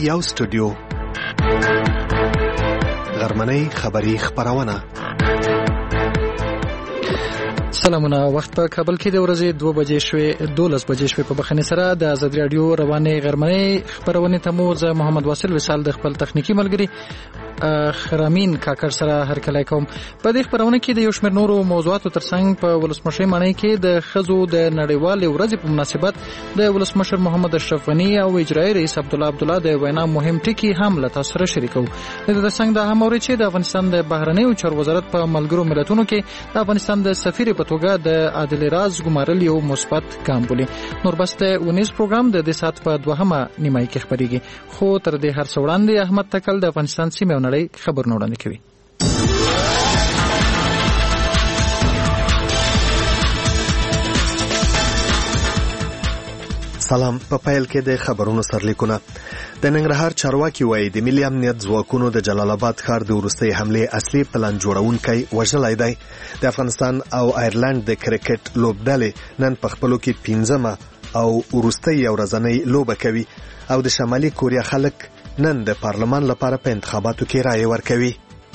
یو سټوډیو غرمنۍ خبری خبرونه. سلامونه. وخت په کابل کې د ورځې 2 بجې شوې 12 بجې شوې په بخښنې سره د آزاد رادیو روانې غرمنۍ خبرونه ته مو زه محمد واصل وصال د خپل تخنیکی ملګری خرامین کاکر سره هرکلی کوم. په دې خبرونه کې د یو شمېر نورو موضوعاتو ترڅنګ په ولسمشر مانۍ کې د خزو د نړیوالې ورځې په مناسبت د ولسمشر محمد اشرف غنی او اجرایي رئیس عبدالله د وینا مهم ټکي هم له تاسو سره شریکو. د ترڅنګ د هم اوري چې د افغانستان د بهرنیو چارو وزارت په ملګرو ملتونو کې د افغانستان د سفیر په توګه د عادل راز ګمارل یو مثبت ګام بولي. نور بس د ونیز پروګرام د دې سات په 2مه نیمایي کې خبريږي. خو تر دې هر څه وړاندې احمد تکل د افغانستان سیمه نړۍ خبرونه وړاندې کوي. سلام. په پیل کې د خبرونو سرلیکونه. د ننګرهار چارواکي وایي د ملي امنیت ځواکونو د جلال آباد ښار د وروستۍ حملې اصلي پلان جوړونکی وژلی دی. د افغانستان او آیرلند د کرکټ لوبډلې نن په خپلو کې 15مه او وروستۍ یو ورځنۍ لوبه کوي او د شمالي کوریا خلک نن د پارلمان لپاره په انتخاباتو کې رایه ورکوي.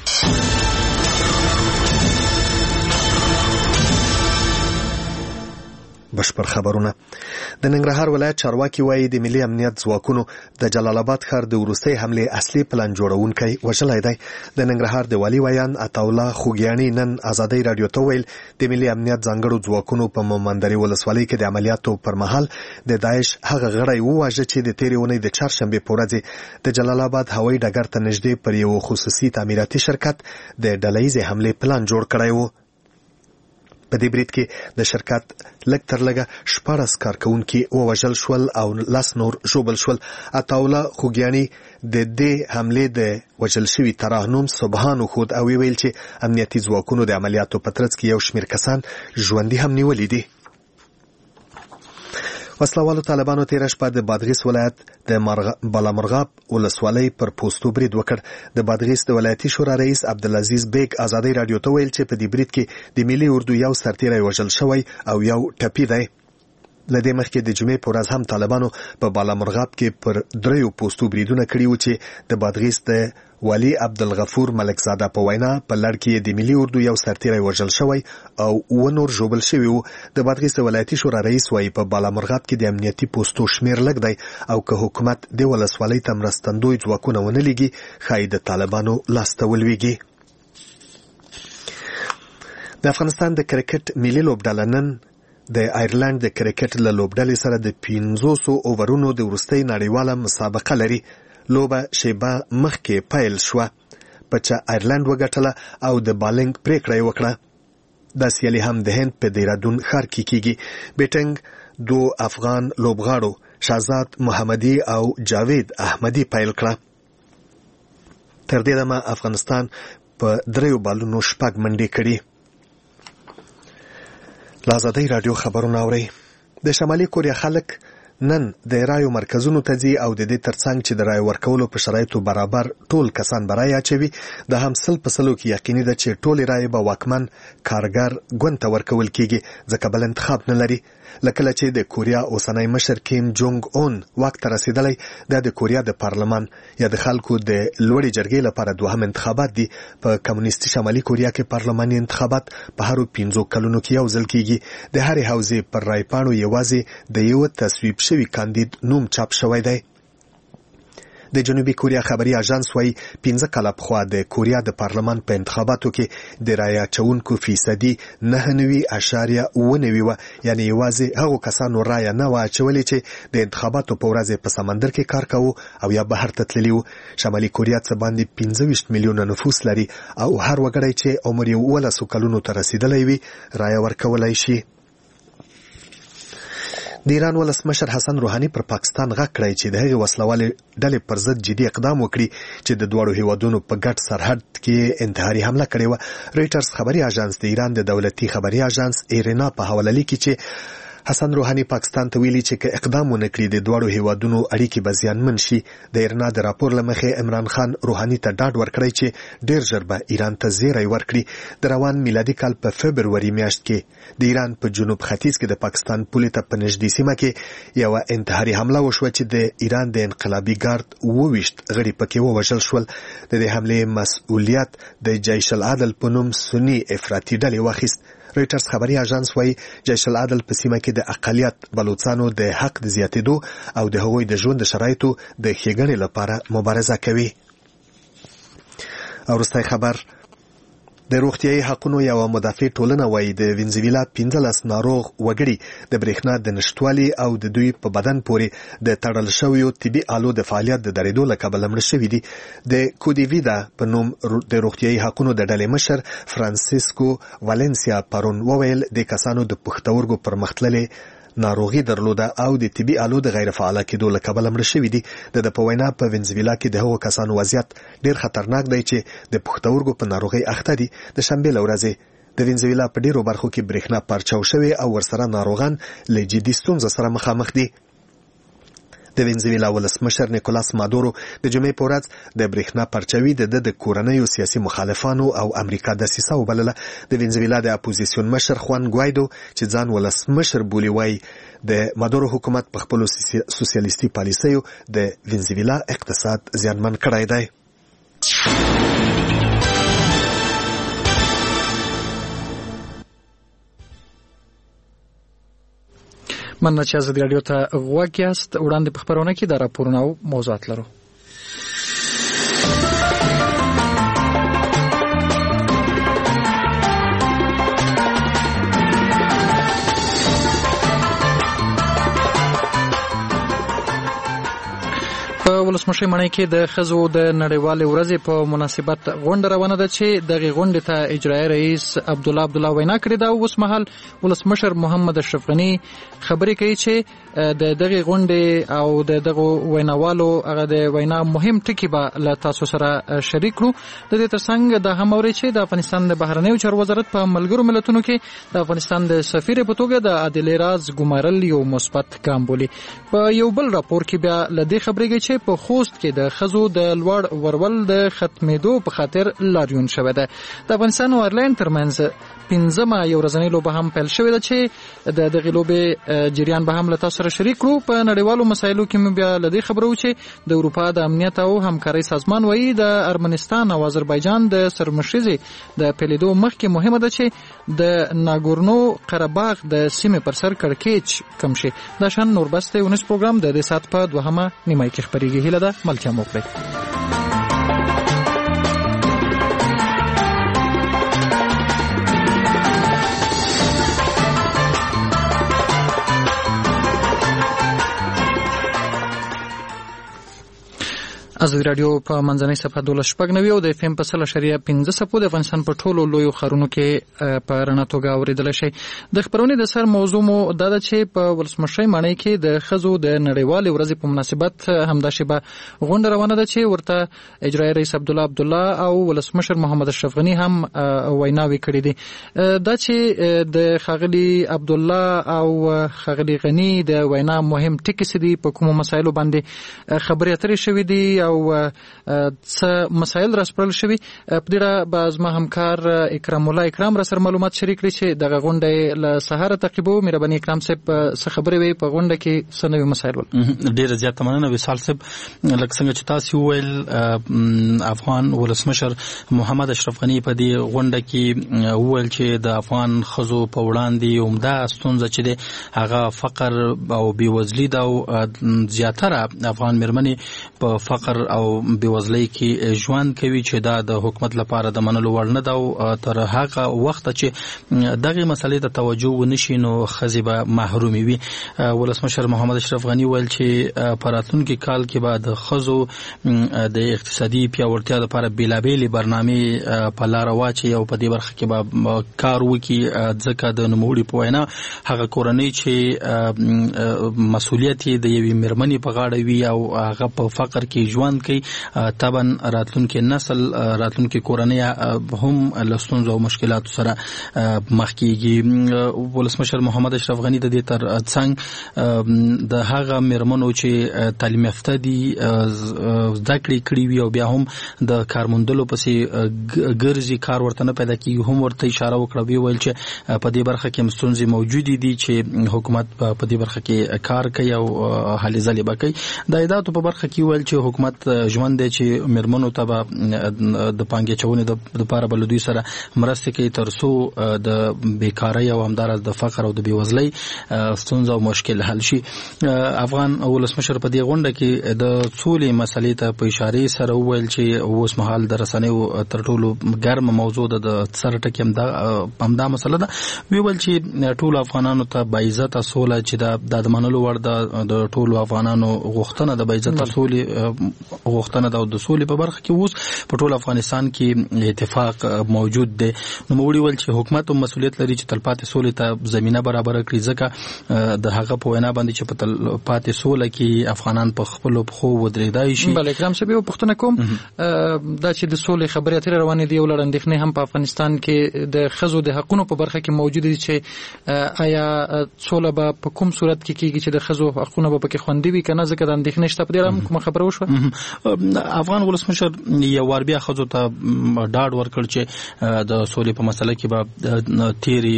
بشپړ خبرونه. د ننګرهار ولایت چارواکي وایي د ملي امنیت ځواکونو د جلال آباد ښار د وروستۍ حملې اصلي پلان جوړونکی وژلی دی. د ننګرهار د والي ویان عطاالله خوګیاني نن آزادۍ رادیو ته ویل د ملي امنیت ځانګړو ځواکونو په مومندرې ولسوالۍ کې د عملیاتو پر مهال د داعش هغه غړی وواژه چې د تېرې اونۍ د چهارشنبې په ورځ د جلال آباد هوایي ډګر ته نږدې پر یو خصوصي تعمیراتي شرکت د ډلهیزې حملې پلان جوړ کړی و. په دې برید کې د شرکت لږ تر لږه 14 کارکونکي ووژل شول او 10 نور ژوبل شول. عطاالله خوګیاني د دې حملې د وژل شوي ترحم سبحان خود او ویل چې امنیتي ځواکونو د عملیاتو په ترڅ کې یو شمېر کسان ژوندي هم نیولي دي. وسلوالو طالبانو تېره شپه د بادغیس ولایت د بالامرغاب ولسوالۍ پر پوستو برید وکړ. د بادغیس د ولایتي شورا رئیس عبدالعزیز بیگ آزادۍ رادیو ته ویل چې په دې برید کې د ملي اردو یو سرتیری وژل شوی او یو ټپي دی. لدې مخکې د جمعې په ورځ هم طالبانو په بالامرغاب کې پر 3 پوستو بریدونه کړي وو چې د بادغیس د والي عبدالغفور ملکزاده په وینا په لړ کې د ملي اردو یو سرتیری وژل شوی او 9 نور ژوبل شوي وو. د بادغیس د ولایتي شورا رئیس وایي په بالامرغاب کې د امنیتي پوستو شمیر لږ دی او که حکومت د ولسوالۍ ته مرستندوی ځواکونه ونه لېږي ښایي د طالبانو لاسته ولویږي. د افغانستان د کرکټ ملي لوبډله نن د آیرلند د کرکټ له لوبډلې سره د 500 اوورونو د وروستۍ نړیواله مسابقه لري. لوبه شیبه مخکې پیل شوه په چې آیرلند وګټله او د بالنګ پریکړه وکړه. دا سیالي هم د هند په دیرادون ښار کې کیږي. بیټنګ 2 افغان لوبغاړو شهزاد محمدي او جاوید احمدي پیل کړه. تر دې دمه افغانستان په 3 بالونو 6 منډې کړي. آزادۍ رادیو خبرونه اوري. د شمالي کوریا خلک نن د رایو مرکزونو ته ځي او د دې ترڅنګ چې د رای ورکولو په شرایطو برابر ټول کسان به رای اچوي. د هم 100% کې یقیني ده چې ټول رای به واکمن کارګر ګوند ته ورکول کیږي ځکه بل انتخاب نه لري. لکه چې د کوریا اوسنی مشر کیم جونګ اون واک ته رسیدلی د کوریا د پارلمان یا د خلکو د لوړې جرګې لپاره 2هم انتخابات دي. په کمونیستي شمالي کوریا کې پارلماني انتخابات په هر 5 کلونو کې یو ځل کیږي. د هرې حوزې پر رای پاڼو یوازې د یو تصویب شوی کاندید نوم چاپ شوی دی. د جنوبي کوریا خبري اژانس وايي 15 کاله پخوا د کوریا د پارلمان په انتخاباتو کې د رای اچونکو فیصدي 9.9 و، یعنی یوازې هغو کسانو رای نه واچولې چې د انتخاباتو په ورځ په سمندر کې کار کاوه او یا بهر ته تللی و. شمالي کوریا څه باندې 25 میلیونه نفوس لري او هر وګړی چې عمر یې 12 کلونو ته رسیدلی وي رای ورکولای شي. د ایران ولسمشر حسن روحاني پر پاکستان غږ کړی چې د هغې وسلوالې ډلې پر ضد جدي اقدام وکړي چې د دواړو هیوادونو په ګډ سرحد کې انتحاري حمله کړې وه. رویټرز خبري اژانس د ایران د دولتي خبري اژانس ایرینا په حواله لیکي چې حسن روحاني پاکستان ته ویلي چې که اقدام ونه کړي د دواړو هیوادونو اړیکې به زیانمن شي. د ایرنا د راپور له مخې عمران خان روحاني ته ډاډ ورکړی چې ډیر ژر به ایران ته زیری ورکړي. د روان میلادي کال په فبروري میاشت کې د ایران په جنوب ختیځ کې د پاکستان پولې ته په نږدې سیمه کې یوه انتحاري حمله وشوه چې د ایران د انقلابي ګارد 28 غړي پکې ووژل شول. د دې حملې مسؤلیت د جیش العدل په نوم سني افراطي ډلې واخیست. رویټرز خبري اژانس وايي جیش العدل په سیمه کې د اقلیت بلوچستانو د حق د زیاتېدو او د هغوی د ژوند شرایطو د ښېګڼې لپاره مبارزه کوي. او وروستی خبر د روغتیايي حقونو یو مدافع ټولنه وايي د وینزویلا 15 ناروغ وګړي د برېښنا د نشټوالي او د دوی په بدن پورې د تړل شویو طبي آلو د فعالیت د درېدو له کبله مړه شوي دي. د کودیویدا په نوم د روغتیايي حقونو د ډلې مشر فرانسیسکو والنسیا پرون وویل د کسانو د پښتورګو پرمختللې ناروغي درلوده او د طبي آلو د غیر فعاله کېدو له کبله مړه شوي دي. د په وینا په وینزویلا کې د هغو کسانو وضعیت ډیر خطرناک دی چې د پښتورګو په ناروغۍ اخته دي. د شنبې له ورځې د وینزویلا په ډیرو برخو کې برېښنا پرچاو شوې او ورسره ناروغان له جدي ستونزو سره مخامخ دي. د وینزویلا ولسمشر نیکولاس مادورو د جمعې په ورځ د برېښنا پرچاوي د کورنیو سیاسي مخالفانو او امریکا دسیسه وبلله. د وینزویلا د اپوزیسیون مشر خوان ګوایدو چې ځان ولسمشر بولي وایي د مادورو حکومت په خپلو سوسیالیستي پالیسیو د وینزویلا اقتصاد زیانمن کړی دی. مننه چې ازادي راډیو ته غوږ یاست. وړاندې په خپرونه کې د راپورونو او موضوعات لرو. په ولسمشر مڼې کې د ښځو د نړیوالې ورځې په مناسبت غونډه روانه ده چې دغه غونډې ته اجرایي رئیس عبدالله وینا کړې ده. اوس مهال ولسمشر محمد اشرف غني خبرې کوي چې د دغه غونډې او د دغه ویناوالو هغه د وینا مهم ټکي به له تاسو سره شریک کړو. د دې ترڅنګ د هم اوري چې د افغانستان د بهرنیو چارو وزارت په ملګرو ملتونو کې د افغانستان د سفیر په توګه د عادل راز ګمارل یو مثبت ګام بولي. په یو بل راپور کې بیا لدې خبرېږي چې په خوست کې د ښځو د لوړ ورول د ختمېدو په خاطر لاریون شوی ده. د افغانستان او ایرلند ترمنځ 15مه یو ورځنۍ لوبه هم پیل شوې ده چې د دغې لوبې جریان به هم له تاسو سره شریک کړو. په نړیوالو مسایلو کې مو بیا له دې خبرو چې د اروپا د امنیت او همکارۍ سازمان وایي د ارمنستان او آذربایجان د سرمشریزې د پیلېدو مخکې مهمه ده چې د ناګورنو قرهباغ د سیمې پر سر کړکېچ کم شي. دا شان نور بس د ونس پروګرام د دې سات په 2مه نیمه کې خبرېږي. هیله ده ملتیا مو کړئ. ازادي راډیو په منځنۍ صفحه 12.9 او د FM په 100.15 صفو د افغانستان په ټولو لویو ښارونو کې په رڼا توګه اوریدل شي. د خبرونې د سر موضوع مو دا ده چې په ولسمشر مڼې کې د ښځو د نړیوالې ورځې په مناسبت همدا شیبه غونډه روانه ده چې ورته اجرایي رئیس عبدالله او ولسمشر محمد اشرف غني هم ویناوي کړې دي. دا چې د ښاغلي عبدالله او ښاغلي غني د وینا مهم ټکي څه دي، په کومو مسایلو باندې خبرې اترې شوې دي او څه مسایل راسپړل شوي، په دې اړه به زما همکار اکرام الله اکرام را سره معلومات شریک کړي چې دغه غونډه له سهاره تعقیبو. مهرباني اکرام صاحب څه خبرې وي په غونډه کې، څه نوي مسایل ول؟ ډېره زیاته مننه وصال صاحب. لکه څنګه چې تاسو وویل، افغان ولسمشر محمد اشرف غني په دې غونډه کې وویل چې د افغان ښځو په وړاندې عمده ستونزه چې ده هغه فقر او بېوزلي ده او زیاتره افغان مېرمنې په فقر او بېوزلۍ کې ژوند کوي چې دا د حکومت لپاره د منلو وړ نه ده او تر هغه وخته چې دغه مسلې ته توجه ونشي نو ښځې به محرومې وي. ولسمشر محمد اشرف غني ویل چې په راتلونکي کال کې به د ښځو د اقتصادي پیاوړتیا لپاره بېلابېلې برنامې په لاره واچي او په دې برخه کې به کار وکړي، ځکه د نوموړي په وینا هغه کورنۍ چې مسؤلیت یې د یوې مېرمنې په غاړه وي او هغه په فقر کې ژوند خاوند کوي طبعا راتلونکي نسل راتلونکي کورنۍ هم لستونزو او مشکلاتو سره مخ کیږي. ولسمشر محمد اشرف غنی د دې تر څنګ د هغه مرمنو چې تعلیم یافته دي زده کړې کړې وي او بیا هم د کارموندلو پسې ګرځي کار ورته نه پیدا کیږي هم ورته اشاره وکړه وی ویل چې په دې برخه کې ستونزې موجود دي چې حکومت په دې برخه کې کار کوي او هلې ځلې به کوي. د عایداتو په برخه کې ویل چې حکومت ژمن دی چې مرمنو ته به د پانګې چونې د لپاره بل دوی سره مرسته کوي تر څو د بیکاری او همدارس د فقر او د بیوزلۍ ستونزه او مشکل حل شي. افغان ولسمشر په دې غونډه کې د سولې مسلې ته په اشاره سره ویل چې اوس مهال د رسنیو تر ټولو ګرم موضوع د سر ټکی همدا مسله ده. وی ویل چې ټول افغانانو ته باعزت سوله چې د منلو وړ د ټولو افغانانو غوښتنه د باعزت سولې غوښتنه د سولې په برخه کې اوس په ټول افغانستان کې اتفاق موجود دی. نو موږ ویل چې حکومت هم مسؤلیت لري چې تلپاتې سولې ته زمينه برابر کړي ځکه د هغه په وینا باندې چې په تلپاتې سوله کې افغانان په خپل خو ودرېدای شي. بل اکرام صاحب پښتنه کوم دا چې د سولې خبرې اترې روانې دي ولر اندېښنې هم په افغانستان کې د خزو د حقونو په برخه کې موجود دي چې آیا سوله به په کوم صورت کې کېږي چې د خزو حقونه به پکې خوندي وي کنه ځکه د اندېښنې شته په دې اړه کوم خبره وشوه. افغان ولسمشر یو وار بیا خزو ته ډاډ ورکړ چې د سولې په مسله کې به تیری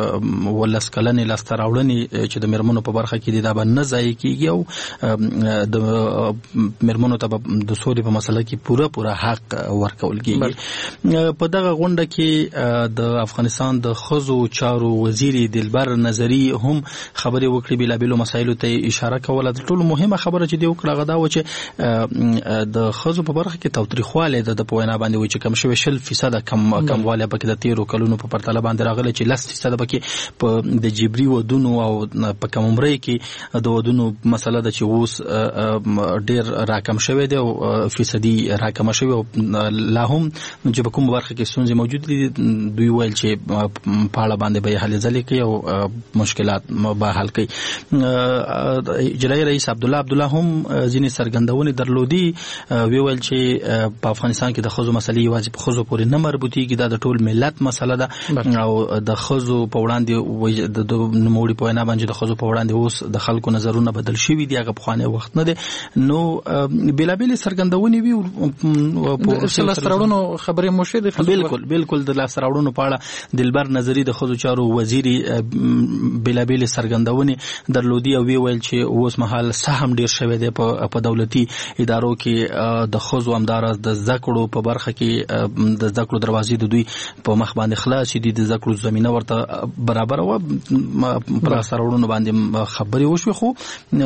ولس کلنې لاسته راوړنې چې د مرمنو په برخه کې دا به نه ځای کېږي او د مرمنو ته د سولې په مسله کې پوره حق ورکول کېږي. په دغه غونډه کې د افغانستان د خزو چارو وزیر دلبر نظری هم خبرې وکړې بلابلو مسایلو ته اشاره کوله. د ټولو مهمه خبره چې دی وکړه غدا و چې د خزو په برخه کې توتریخواله د پوینا باندې و چې کم شوی 0% کمواله پکې د 13 کلونو په پرتله باندې راغله چې 10% پکې په د جبري ودونو او په کم عمرۍ کې د ودونو مسله د چې اوس ډیر راکم شوی دی او فیصدي راکم شوی او لا هم چې په کوم برخه کې ستونزې موجود دي دوی ویل چې په اړه باندې به حل ځلې کوي او مشکلات به حل کوي. اجرایي رئیس عبدالله هم ځینې څرګندونې درلودي وی ویل چې په افغانستان کې د خزو مسلې یوازې په خزو پورې نه مربوطېږي دا د ټول ملت مسله ده او د خزو په وړاندې د نوموړي په وینا باندې د خزو په وړاندې اوس د خلکو نظرونه بدل شوي دي هغه پخوانی وخت نه دی. نو بلابلې څرګندونې وي په لاسراوړنو خبرې مو شوې دي. بالکل د لاسراوړنو په اړه دلبر نظری د خزو چارو وزیر بلابلې څرګندونې درلودي او وی ویل چې اوس مهال سهم ډیر شوی دی په دولتي ادارو کې د خزو همدارس د ذکرو په برخه کې د ذکرو دروازې د دوی په مخ باندې خلاص دي د ذکرو زمينه ورته برابر او پر سرورونو باندې خبري وشو خو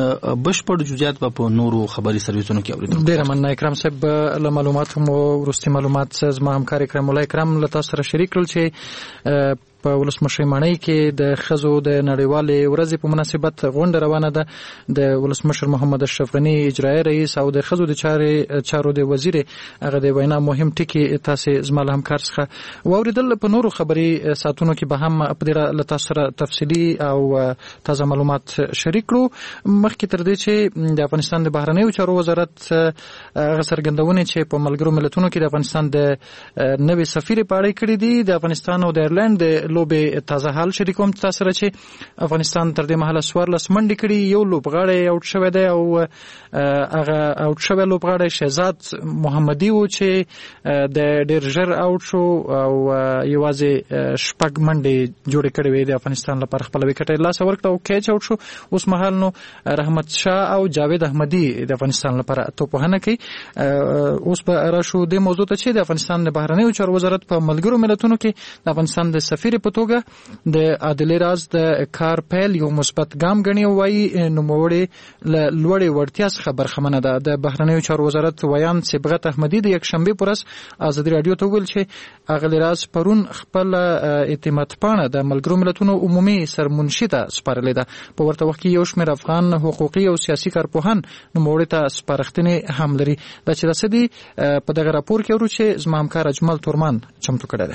بشپړ جزئیات په نورو خبري سرویسونو کې اوریدل. ډیر مننه اکرام صاحب له معلوماتو مو ورستي معلومات زما همکار اکرام الله اکرام له تاسو سره شریک کړل چې په ولسمشر مانی کې د خزو د نړیوالې ورځې په مناسبت غونډه روانه ده. د ولسمشر محمد اشرف غنی اجرایي رئیس او د خزو د چارو د وزیر هغه د وینا مهم ټکی تاسو زمال همکار څخه واوریدل. په نورو خبري ساتونو کې به هم په دې له تاسو سره تفصیلی او تازه معلومات شریک کړو. مخکې تر دې چې د افغانستان د بهرنیو چارو وزارت هغه څرګندونه چې په ملګرو ملتونو کې د افغانستان د نوې سفیر په اړه کړې دي د افغانستان او د ایرلند لوبه تازه حال شریکوم تاسو سره چې افغانستان تر دې مهاله 14 منډې کړي یو لوبغاړی اوټ شوی دی او هغه اوټ شوی لوبغاړی شهزاد محمدي و چې د ډیر ژر اوټ شو او یوازې شپږ منډې جوړې کړې وې د افغانستان لپاره خپل وکټ لاس ورکړ او کیچ اوټ شو. اوس مهال نو رحمت شاه او جاوید احمدي د افغانستان لپاره توپوهنه کوي. اوس به راشو د موضوع ته چې د افغانستان د بهرنیو چارو وزارت په ملګرو ملتونو کې د افغانستان د سفیر په توګه د عادلې راز د کار پیل یو مثبت ګام غني وایي نوموړي لوړې وړتیا څخه برخمنه ده. د بهرنیو چارو وزارت ویان صبغت احمدي د یک شنبه پر ورځ ازادي رادیو ته ویل چې عادلې راز پرون خپل اعتماد پاڼه د ملګرو ملتونو عمومي سرمنشي ته سپارلې ده. په ورته وخت کې یو شمېر افغان حقوقي او سیاسي کارپوهان نوموړي ته سپارښتنې هم لري. دا چې رسېدي په دغه راپور کې ورو چې زما همکار اجمل تورمان چمتو کړی دی.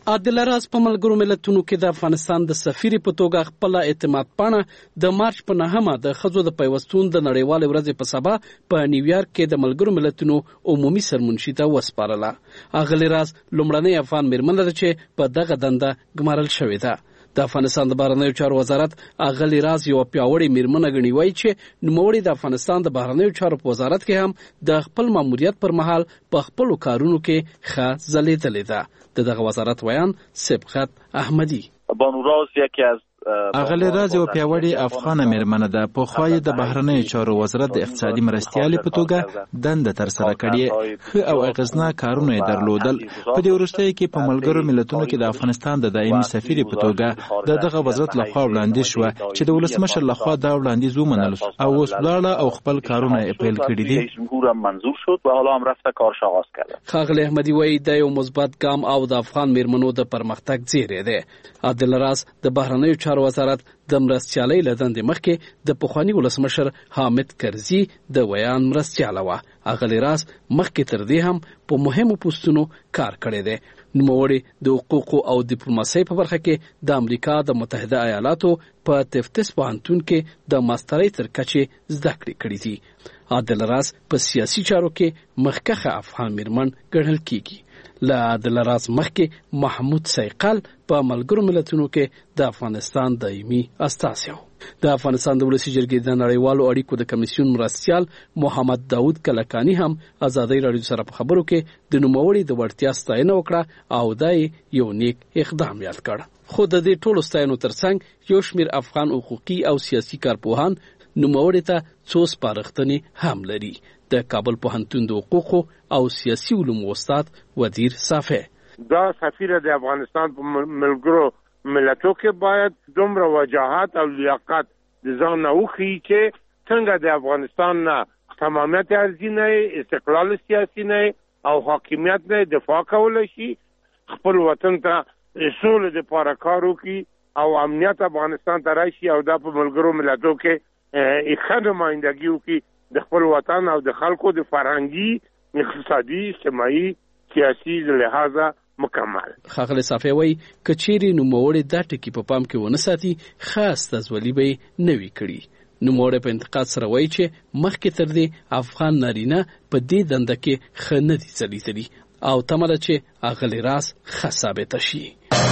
عادل راز په ملګرو ملتونو کې د افغانستان د سفیر په توګه خپل اعتماد پاڼه د مارچ په 9مه د ښځو د پیوستون د نړیوال ورځې په سبا په نیویارک کې د ملګرو ملتونو عمومي سرمنشي ته وسپارله. اغلی راز لومړنۍ افغان میرمن ده چې په دغه دنده ګمارل شوې ده. د افغانستان د بهرنیو چارو وزارت اغلی راز یو پیاوړی میرمن غنی وای چې نوموړي د افغانستان د بهرنیو چارو په وزارت کې هم د خپل ماموریت پر مهال په خپل کارونو کې ښه ځلېدلې ده. دغه وزارت ویان سبقت احمدی بانو راز یکی از اغلی راز یو پیاوړی افغان میرمن ده. په خوای د بهرنیو چارو وزارت د اقتصادي مرستيال په توګه دنده تر سره کړې او اغیزناک کارونه درلودل. په دې وروستیو کې په ملګرو ملتونو کې د افغانستان د دایمي سفیر په توګه دغه وزارت لخوا وړاندې شو چې د ولسمشر لخوا دا وړاندیز ومنل او اوس لاړه او خپل کارونه پیل کړي دي. منظور شد و حالا هم رفته کارش آغاز کرده. خاغلی احمدی وایي دا یو مثبت ګام او د افغان میرمنو د پرمختګ زیری ده. عادل راز د بهرنیو چارو وزارت د مرستیالۍ له دندې مخکې د پخواني ولسمشر حامد کرزي د ویان مرستیاله وه. اغلی راز مخکې تر دې هم په مهمو پوستونو کار کړی دی. نوموړي د حقوقو او ډیپلوماسۍ په برخه کې د امریکا د متحده ایالاتو په تفتیس پوهنتون کې د ماسترۍ تر کچې زده کړې کړې دي. عادل راز په سیاسي چارو کې مخکښه افغان میرمن ګڼل کیږي. له عادل راز مخکې محمود سیقل په ملګرو ملتونو کې د افغانستان دایمي استازی و. د افغانستان د ولسي جرګې د نړیوالو اړیکو د کمیسیون مرستیال محمد داود کلکانی هم ازادي راډیو سره په خبرو کې د نوموړي د وړتیا ستاینه وکړه او دای یو نیک اقدام یاد کړ. خو د دې ټولو ستاینو ترڅنګ یو شمیر افغان حقوقي او سیاسي کارپوهان نوموړي ته څو سپارښتنې هم لري. د کابل پوهنتون د حقوقو او سیاسي علومو استاد وزیر صافی دا سفیر د افغانستان په ملګرو ملتونو کې باید دومره وجاهت او لیاقت د ځان نه وښیي چې څنګه د افغانستان نه تمامیت ارزي نه استقلال سیاسي نه او حاکمیت نه دفاع کولی شي، خپل وطن ته سولې دپاره کار وکړي او امنیت افغانستان ته راشي او دا په ملګرو ملتونو کې ښه نمایندګي وکړي د خپل وطن او د خلکو د فرهنګي اقتصادي اجتماعي سیاسي لحاظه مکمل. خاغلی صافی وایي که چیرې نوموړي دا ټکي په پام کې ونه ساتي خاص تزولي به یې نه وي کړي. نوموړي په انتقاد سره وایي چې مخکې تر دې افغان نارینه په دې دنده کې ښه نه دي ځلېدلي او تمه ده چې اغلی راز ښه ثابته شي.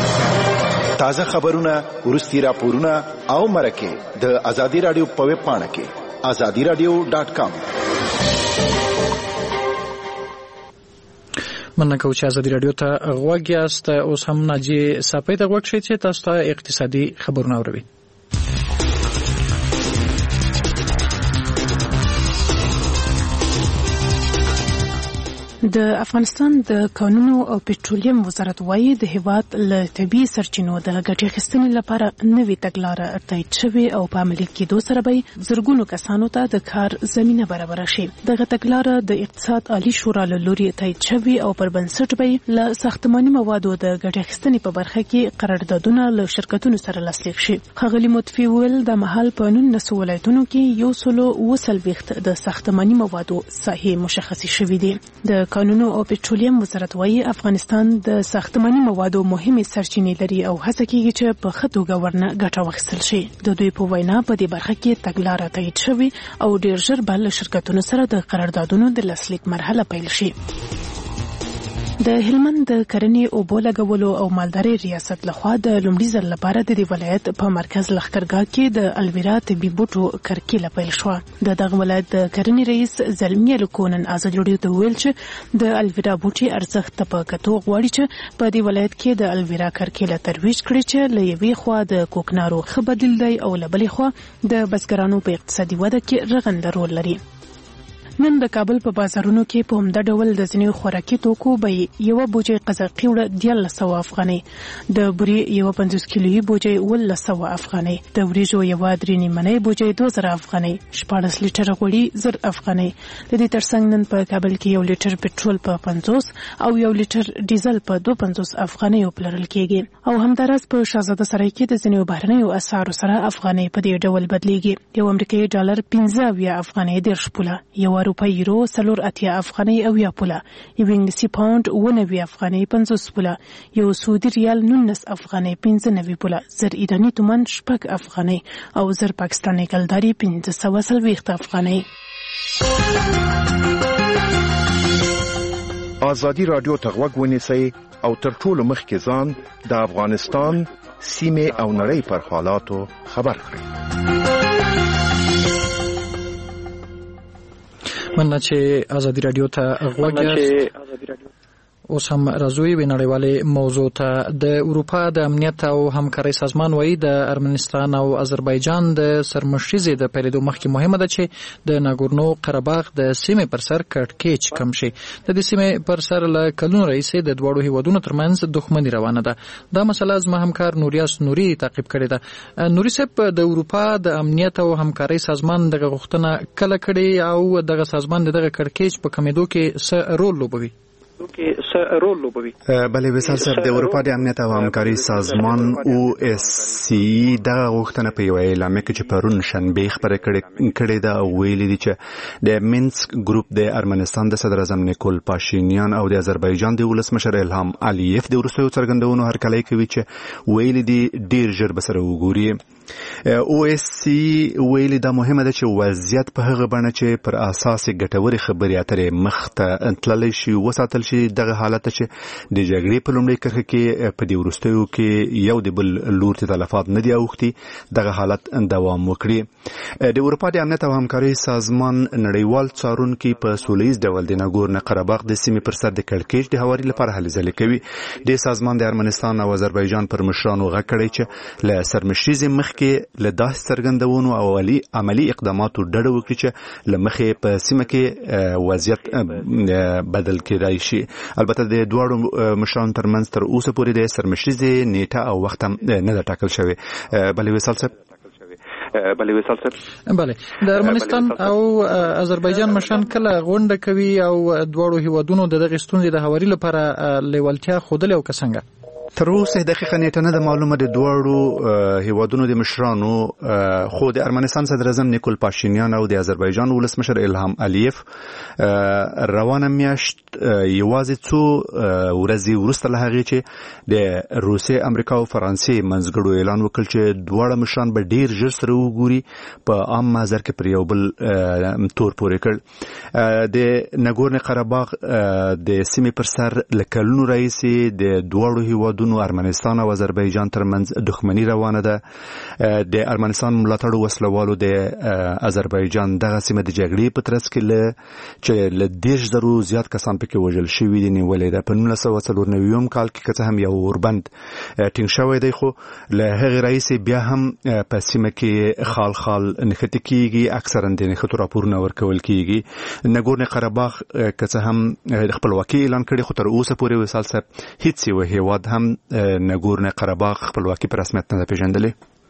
تازه خبرونه، وروستي راپورونه او مرکې د ازادي راډیو په ویب پاڼه کې azadiradio.com. مننه کوم چې ازادي راډیو ته غوږ یاست. اوس هم ناجی صافی ته غوږ شئ چې تاسو ته اقتصادي خبرونه اورئ. د افغانستان د کانونو او پټرولیم وزارت وايي د هیواد له طبي سرچینو د ګټې اخیستنې لپاره نوې تګلارې تایید شوې او په عملي کېدو سره به زرګونو کسانو ته د کار زمینه برابره شي. دغه تګلارې د اقتصاد عالی شورا له لوري تایید شوې او پر بنسټ به له ساختماني موادو د ګټې اخیستنې په برخه کې قراردادونه له شرکتونو سره لاسلیک شي. ښاغلي متفي ویل د مهال په 19 ولایتونو کې 120 د ساختماني موادو ساحې مشخصې شوې دي. د کانونو او پټرولیم وزارت وايي افغانستان د ساختماني موادو مهمه سرچینې لري او هڅه کوي چې په ښه توګه ورنه ګټه واخیستل شي. د دوی په وینا په دې برخه کې تګلارې تایید شوې او ډېر ژر به له شرکتونو سره د قراردادونو د لاسلیک مرحله پیل شي. د هلمند د کرنې اوبو لګولو او مالدارۍ ریاست لخوا د لومړي ځل لپاره د دې ولایت په مرکز لښکرګاه کې د الویرا طبي بوټو کرکیله پیل شوه. د دغه ولایت د کرنې رئیس زلمي لکونن ازادي راډیو ته ویل چې د الویرا بوټي ارزښت په کتو غواړي چې په دې ولایت کې د الویرا کرکیله ترویج کړي چې له یوې خوا د کوکنارو ښه بدیل دی او له بلې خوا د بزګرانو په اقتصادي وده کې رغنده رول لري. نن د کابل په بازارونو کې په همدا ډول د ځینو خوراکي توکو بیې یوه بوجۍ قزاقي وړه 1300 افغانۍ، د بوري یوه 50 کیلویي بوجۍ 1200 افغانۍ، د وریجو یوه 3 نیمنۍ بوجۍ 2000 افغانۍ، 14 لیټره غوړي 1000 افغانۍ. د دې ترڅنګ نن په کابل کې 1 لیټر پټرول په 50 او 1 لیټر ډیزل په 250 افغانۍ پلورل کېږي. او همداراز په شاهزاده سرای کې د ځینو بهرنیو اسعارو سره افغانۍ په دې ډول بدلیږي. یو امریکایي ډالر 15 افغانۍ 10 پوله، یو روپۍ یورو 4.80 افغانۍ او یا پوله، یو انګلیسي پاوند 90 افغانۍ 50 پوله، یو سعودي ریال 19 افغانۍ 95 پوله، زر ایرانی تومان 6 افغانۍ او زر پاکستاني کلداري 540 افغانۍ. ازادي رادیو ته غوږ ونیسئ او تر ټولو مخکې ځان د افغانستان سیمه او نړۍ پر حالاتو خبر کړئ. مننه چې ازادي رادیو ته غوږ اوس هم راځوي نړیوالې موضوع ته. د اروپا د امنیت او همکارۍ سازمان وایي د ارمنستان او آذربایجان د سرمشریزې د پیلېدو مخکې مهمه ده چې د ناګورنو قرهباغ د سیمې پر سر کړکېچ کم شي. د دې سیمې پر سر له کلونو راهیسې د دواړو هیوادونو ترمنځ دښمني روانه ده. دا مسله زما همکار نوریاس نوري تعقیب کړې ده. نوري صاحب، د اروپا د امنیت او همکارۍ سازمان دغه غوښتنه کله کړې او دغه سازمان دغه کړکېچ په کمیدو کې څه رول لوبوي؟ بله وسال صاحب، د اروپا د امنیت او همکارۍ سازمان OSCE دغه غوښتنه په یو اعلامیه کې چې پرون شنبه خبره کړې ده او ویلي دي چې د مینسک ګروپ د ارمنستان د صدر اعظم نیکول پاشینیان او د آذربایجان د ولسمشر الهام الیف د وروستیو څرګندونو هرکلی کوي چې ویلي دي ډیر ژر به سره وګوري. OSCE ویلي دا مهمه ده چې وضعیت په هغه بڼه چې پر اساس ګټورې خبرې اترې مخته تللی شي وساتل شي. دغه حالت چې د جګړې په لومړۍ کرښه کې په دې وروستیو کې یو د بل لور ته تلفات نه دی اوښتي، دغه حالت دوام وکړي. د اروپا د امنیت او همکارۍ سازمان نړیوال څارونکي په سولیز ډول د ناګورنو قرهباغ د سیمې پر سر د کړکېچ د هواري لپاره هلې ځلې کوي. د سازمان د ارمنستان او آذربایجان پر مشرانو غږ کړی چې له سرمشریزې مخکې له داسې څرګندونو او عملی اقداماتو ډډه وکړي چې له مخې په سیمه کې وضعیت بدل کېدای شي. البته د دواړو مشرانو ترمنځ تر اوسه پورې د سرمشریزې نیټه او وخت هم نه ده ټاکل شوی. بله وصال صاحب، بله، د ارمنستان او آذربایجان مشران کله غونډه کوي او دواړو هیوادونو دغه ستونزې د هواري لپاره لیوالتیا ښودلې او که څنګه؟ تر اوسه دقیقه نیټه نه ده معلومه د دواړو هیوادونو د مشرانو، خو د ارمنستان صدر اعظم نیکول پاشینیان او د آذربایجان ولسمشر الهام الیف روانه میاشت یوازې څو ورځې وروسته له هغې چې د روسیې، امریکا او فرانسې منځګړو اعلان وکړ چې دواړه مشران به ډیر ژر سره وګوري، په عام محضر کې پر یو بل تور پورې کړ. د ناګورنو قرهباغ د سیمې پر سر له کلونو راهیسې د دواړو هیوادونو ارمنستان او آذربایجان ترمنځ دښمنی روانه ده. د ارمنستان ملاتړو وسلوالو د آذربایجان دغه سیمه د جګړې په ترڅ کې چې له 10,000 زیات کسان پکې وژل شوي دي نیولې ده. په 1994 کال کې که څه هم یو اوربند ټینګ شوی دی، خو له هغې راهیسې بیا هم په سیمه کې خال نښتې کېږي، اکثرا د نښتو راپورونه ورکول کېږي. ناګورنو قرهباغ که څه هم خپلواکي اعلان کړي، خو تر اوسه پورې وصال صاحب هیڅ یو هیواد هم ناګورنو قرهباغ خپلواکي په رسمیت نه ده پیژندلې.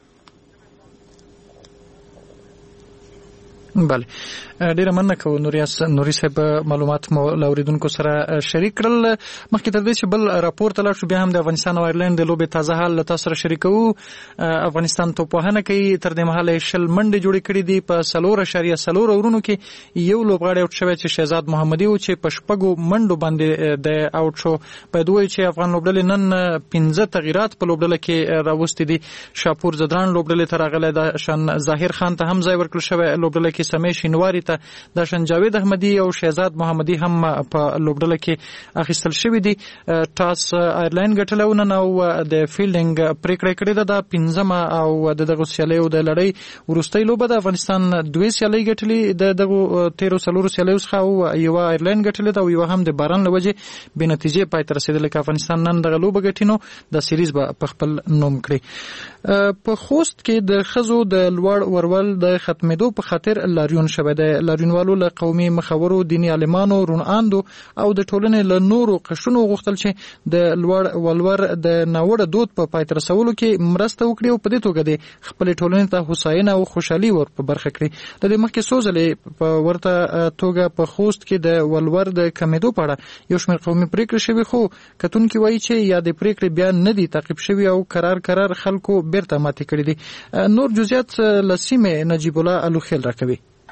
بله، ډیره مننه کوم نوري صاحب، معلومات مو لاوریدونکو سره شریک کړل. مخکې تر دې چې بل راپور ته لاړ شو، بیا هم د افغانستان او آیرلند د لوبې تازه حال له تاسو سره شریکوو. افغانستان توپوهنه کوي تر دې مهاله 20 منډې جوړې کړې دي. په 4.4 اورونو کې یو لوبغاړی اوټ شوی چې شهزاد محمدي و چې په 6 منډو باندې د اوټ شو. باید وایي چې افغان لوبډلې نن 15 تغییرات په لوبډله کې راوستي دي. شاپور زدران لوبډلې ته راغلی ده، شان ظاهر خان ته هم ځای ورکړل شوی لوبډله کې، سمیع شینواري ته د شان جاوید احمدي او شهزاد محمدي هم په لوبډله کې اخیستل شوی دي. ټاس آیرلند ګټلی و نن او د فیلډینګ پریکړه کړې ده. دا 15مه او دغه سیالیو د لړۍ وروستۍ لوبه ده. افغانستان 2 سیالۍ ګټلې د دغه 13 سیالیو څخه، او یو آیرلند ګټلې ده او یو هم د باران له وجې بې نتیجې پای ته رسېدلې. که افغانستان نن دغه لوبه ګټي نو د سیریز به په خپل نوم کړي. په خوست کې د ښځو د لوړ ورول د ختمېدو په خاطر لاریون شوی دی. لاریونوالو له قومي مخورو، دیني عالمانو، روناندو او د ټولنې له نورو قشرونو غوښتل چې د لوړ ولور د ناوړه دود په پای ته رسولو کې مرسته وکړي او په دې توګه د خپلې ټولنې ته هوساینه او خوشحالي ور په برخه کړي. د دې مخکې څو ځلې په ورته توګه په خوست کې د ولور د کمیدو په اړه یو شمېر قومي پریکړې شوي، خو کتونکي وایي چې یا د پریکړې بیا نه دي تعقیب شوي او قرار خلکو بیرته ماتې کړي دي. نور جزئیات له سیمې نجیب الله الوخیل راکوي.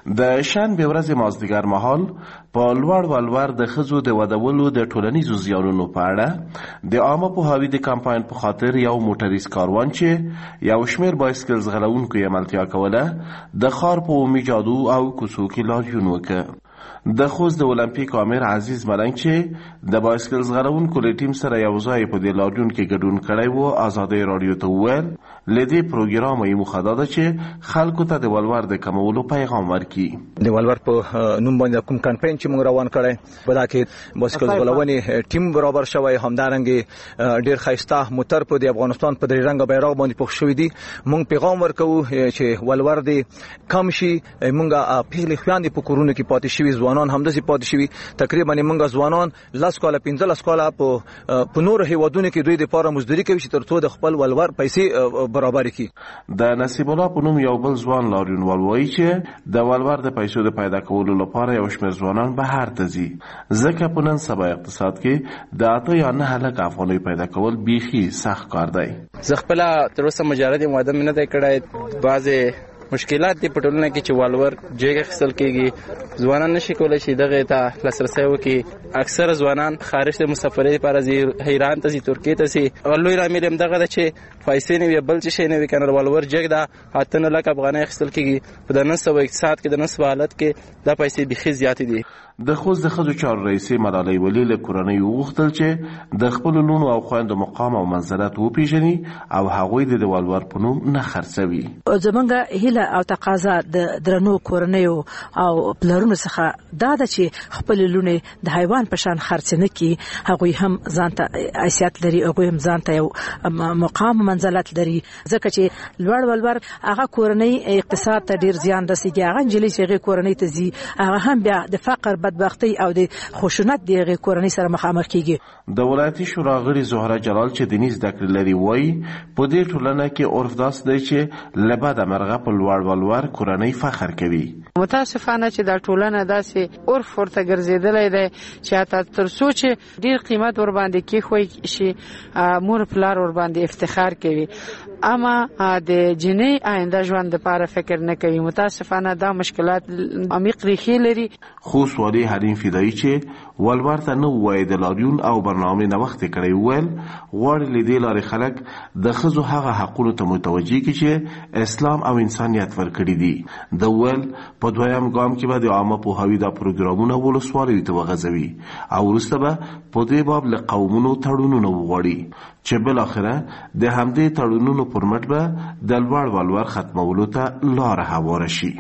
د شنبه ورځې مازدیګر مهال په لوړ ولور د ښځو د ودولو د ټولنیزو زیانونو په اړه د عامه پوهاوي د کمپاین په خاطر یو موټریز کاروان چې یو شمېر بایسکل ځغلونکو یې ملتیا کوله د ښار په عمومي جادو او کوڅو کې لاریون وکړ. د خوست د اولمپیک امیر عزیز ملنګ چې د بایسکل ځغلونکو له ټیم سره یو ځای په دې لاریون کې ګډون کړی و ازادي رادیو ته وویل له دې پروګرام یې موخه دا ده چې خلکو ته د ولور د کمولو پیغام ورکړي. د ولور په نوم باندې کوم کمپاین چې موږ روان کړی په دا کې بایسکل ځغلونې ټیم برابر شوی همدارنګه ډیر ښایسته موټر په د افغانستان په درې رنګه بیرغ باندې پوښ شوی دي. موږ پیغام ورکوو چې ولور دې کم شي. موږ پیغلې خويندې په کورونو کې پاتې شوي ځوانان همداسې پاتې شوي. تقریبا موږ ځوانان 10 کاله 15 کاله په نور هیوادونو کې دوی د لپاره مزدوري کوي چې ترڅو د خپل ولور پیسې برابر کړي. د نصیب الله په نوم یو بل ځوان لاریون وایي چې د ولور د پیسو د پیدا کولو لپاره یو شمېر ځوانان بهر ته ځي ځکه په نن سبا اقتصاد کې د 8 یا 9 لک افغانۍ پیدا کول بیخي سخت کار دی. زه خپل تر اوسه مجرد واده نه دی کړی. بعضې مشکلات دي په ټولنه کې چې ولور جګه خپل کېږي. ځوانان نشي کولای شي دغه ته لاسرسي وکړي. اکثر ځوانان خارج ته مسافرۍ لپاره ځي، ایران ته ځي، ترکیې ته ځي. لوی لامل هم دغه ده چې پیسې نه وي بل څه شی نه وي کنه ولور جګ ده 8 لک افغانۍ خپل کېږي. په د نن سبا اقتصاد کې د نن سبا حالت کې دا پیسې بيخي زیاتې دي. د خوست د ښځو چارو رئیسې ملالۍ ولی له کورنۍ وغوښتل چې د خپلو لونو او خویندو مقام او منزلت وپیژني او هغوی د ولور په نوم نه خرڅوي. زمونږ هیله او تقاضا د درنو کورنیو او پلرونو څخه دا ده چې خپل لونه د حیوان په شان خرڅ نه کړي. هغوی هم ځانته حیثیت لري، هغوی هم ځانته یو مقام منزلت لري. ځکه چې لوړ ولور هغه کورنۍ اقتصاد ته ډیر زیان رسیږي. هغه نجلۍ چې هغه کورنۍ ته ځي هغه هم بیا د فقر بدبختی او د خشونت د کورنۍ سره مخامخ کیږي. د ولایتي شورا غړي زهره جلال چې دیني زده کړې لري وایي په دې ټولنه کې عرف داس دی چې له بده مرغه په لوړ ولور کورنۍ فخر کوي. متاسفانه چې دا ټولنه داسې عرف ورته ګرځېدلی دی چې حتی تر څو چې ډیر قیمت ور باندې کېښوی شي مور پلار ور باندې افتخار کوي، اما د جنۍ آینده ژوند لپاره فکر نه کوي. متاسفانه دا مشکلات عمیق ریښې لري. خوست والي حلیم فدایي چې ولور ته نه وایي د لاریون او برنامه نوښت کړی ویل غواړي له دې لارې خلک د ښځو هغه حقونو ته متوجي کړي چې اسلام او انسانیت ورکړي دي. د ویل په دویم ګام کې به د عامه پوهاوي دا پروګرامونه ولسوالیو ته وغځوي او وروسته به په دې باب له قومونو تړونونه وغواړي چې بل اخره د همدې تړونونو پر مټ به د لوړ ولور ختمولو ته لار هواره شي.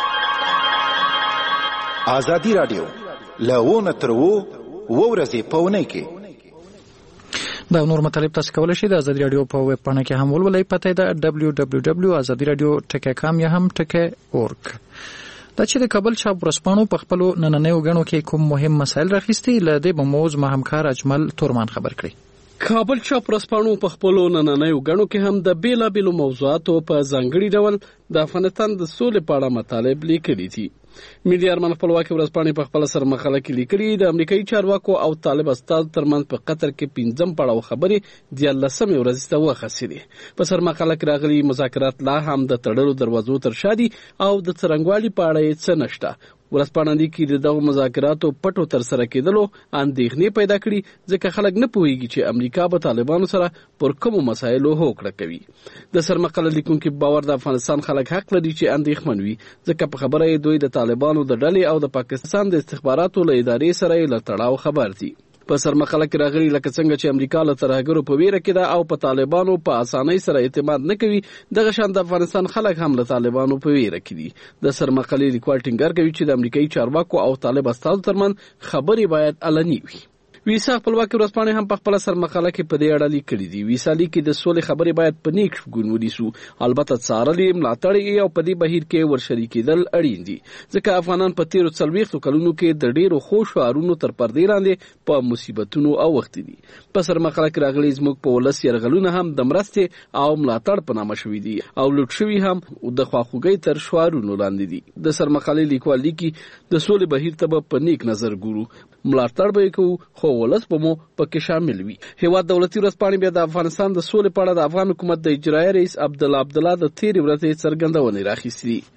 ازادي رادیو لونه ترو ورځې پونه کې دا نور مطلب تاسو کولای شئ د ازادي رادیو په ویب پاڼه کې هم ولولئ. پته ده www.azadiradio.com یا هم .org. دا چې د کابل چاپ ورځپاڼو په خپل نننیو غنو کې کوم مهم مسایل راخستي لدې بموز ما همکار اجمل تورمان خبر کړی. کابل چاپ ورځپاڼو په خپل نننیو غنو کې هم د بیلابیلو موضوعاتو په ځانګړي ډول د افغانستان د سولې په اړه مطالب لیکلي دي. ملي ارمان خپلواکي ورځپاڼې په خپل سر مخاله کې لیکلي د امریکایي چارواکو او طالب استاد ترمنځ په قطر کې 15 پړاو خبرې د 11 ورځې ته وخصېدې. په سر مخاله کې راغلي مذاکرات لا هم د تړلو دروازو تر شا دي او د څرنګوالي په اړه څه نشته. ورځپاڼه کې دغه مذاکراتو پټو تر سره کېدلو اندېښنې پیدا کړي ځکه خلک نه پوهیږي چې امریکا به طالبانو سره پر کومو مسایلو هوکړه کوي. د سرمقاله لیکونکو باور د افغانستان خلک حق لري چې اندېښمن وي ځکه په خبره یې دوی د طالبانو د ډلې او د پاکستان د استخباراتو له ادارې سره یې له تړاو خبر دي. په سرمقاله کې راغلي لکه څنګه چې امریکا له ترهګرو په ویره کې ده او په طالبانو په اسانۍ سره اعتماد نه کوي، دغه شان د افغانستان خلک هم له طالبانو په ویره کې دي. د سرمقالې لیکوال ټینګار کوي چې د امریکایي چارواکو او طالب استادو ترمنځ خبرې باید علني وي. ویسا خپلواکي ورځپاڼې هم په خپل سرمقاله کې په دې اړه لیکلي دي. ویسا لیکي د سولې خبرې باید په نیک شګون ونیسو، البته څارلې ملاتړ او په دې بهیر کې ورشریکېدل اړین دي ځکه افغانان په تیرو 40 کلونو کې د ډیرو خوش شعارونو تر پردې لاندې په مصیبتونو او وخت دي. په سرمقاله کې راغلي زموږ په ولس یرغلونه هم د مرستې او ملاتړ په نامه شوي دي او لوټ شوي هم د خواخوږۍ تر شعارونو لاندې دي. د سرمقالې لیکوال لیکي د سولې بهیر ته په نیک نظر ګورو، ملاتړ به کوو خو ولس به مو پکې شامل وي. هیواد دولتي ورځپاڼې بیا د افغانستان د سولې په اړه د افغان حکومت د اجرایي رئیس عبدالله د تیرې ورځې څرګندونې راخیستې.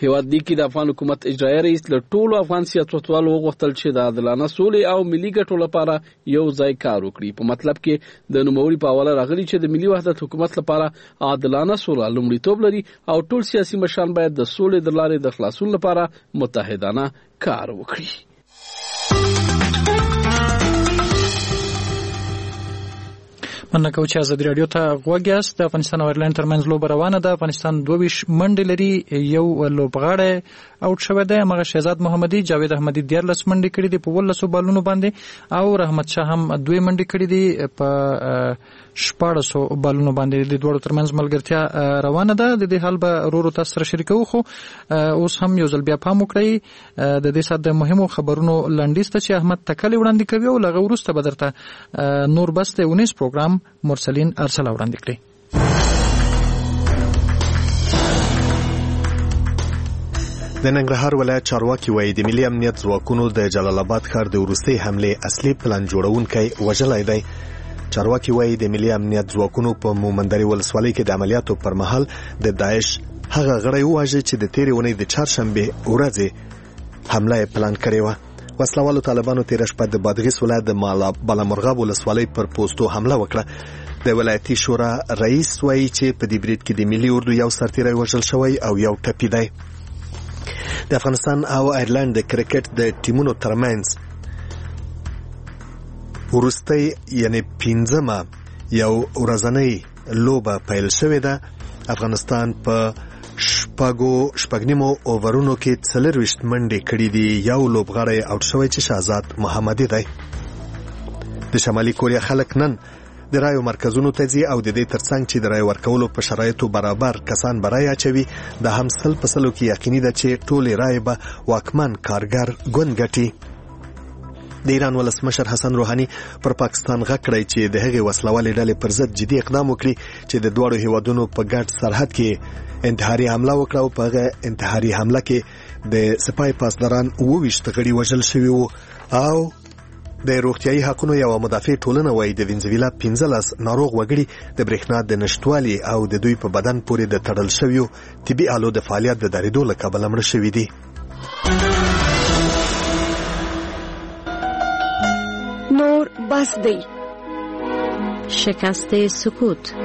هیواد لیکي د افغان حکومت اجرایي رئیس له ټولو افغان سیاستوالو وغوښتل چې د عادلانه سولې او ملي ګټو لپاره یو ځای کار وکړي. په مطلب کې د نوموړي په حواله راغلي چې د ملي وحدت حکومت لپاره عادلانه سوله لومړیتوب لري او ټول سیاسي مشران باید د سولې د لارې د خلاصون لپاره متحدانه کار وکړي. مننه کوم چې ازادي رادیو ته غوږ یاست. د افغانستان او ایرلند ترمنځ لوبه روانه ده. افغانستان 22 منډې لري، یو لوبغاړی اوټ شوی دی، هغه شهزاد محمدي. جاوید احمدي 14 منډې کړې دي په 12 بالونو باندې، او رحمت شاه هم 2 منډې کړې دي په 14 بالونو باندې. د دوه ترمنځ ملګرتیا روانه ده. د دې حال به ورو تاسو سره شریکو، خو اوس هم یو ځل بیا پام وکړئ د دې سات د مهمو خبرونو لنډیسته چې احمد تکلی وړاندې کوي، او لغه ورسته به درته نور بس د 19 پروګرام مرسلین ارسل وړاندې کړي. د ننګرهار ولایت چارواکي وایي د ملي امنیت ځواکونو د جلال آباد ښار د وروستۍ حملې اصلي پلان جوړونکی وژلی دی. چارواکي وایي د ملي امنیت ځواکونو په مومندري ولسوالۍ کې د عملیاتو پر مهال د داعش هغه غړی وواژه چې د تېرې اونۍ د چهارشنبې ورځې حمله یې پلان کړې وه. وسلوالو طالبانو تېره شپه د بادغیس ولایت د بالامرغاب ولسوالۍ پر پوستو حمله وکړه. د ولایتي شورا رئیس وایي چې په دې برید کې د ملي اردو یو سرتیری وژل شوی او یو ټپي دی. د افغانستان او ایرلند د کرکټ د ټیمونو ترمنځ ورستی یعنی 15 یو ورځنۍ لوبه پیل شوې ده. افغانستان په شپږنیمو اوورونو کې 24 منډې کړې دي. یو لوبغاړی اوټ شوی چې شهزاد محمدي دی. د شمالي کوریا خلک نن د رایو مرکزونو ته ځي او د دې ترڅنګ چې د رای ورکولو په شرایطو برابر کسان به رای اچوي، د هم سل په سلو کې یقیني ده چې ټولې رای به واکمن کارګر ګوند ګټي. د ایران ولسمشر حسن روحاني پر پاکستان غږ کړی چې د هغې وسلوالې ډلې پر ضد جدي اقدام وکړي چې د دواړو هیوادونو په ګډ سرحد کې انتحاري حمله وکړه، او په هغه انتحاري حمله کې د سپای پاسداران 28 غړي وژل شوي وو. او د روغتیايي حقونو یو مدافع ټولنه وایي د وینزویلا 15 ناروغ وګړي د برېښنا د نشټوالي او د دوی په بدن پورې د تړل شویو طبي آلو د فعالیت د درېدو له کبله مړه شوي دي. نور بس دی. شکست سکوت.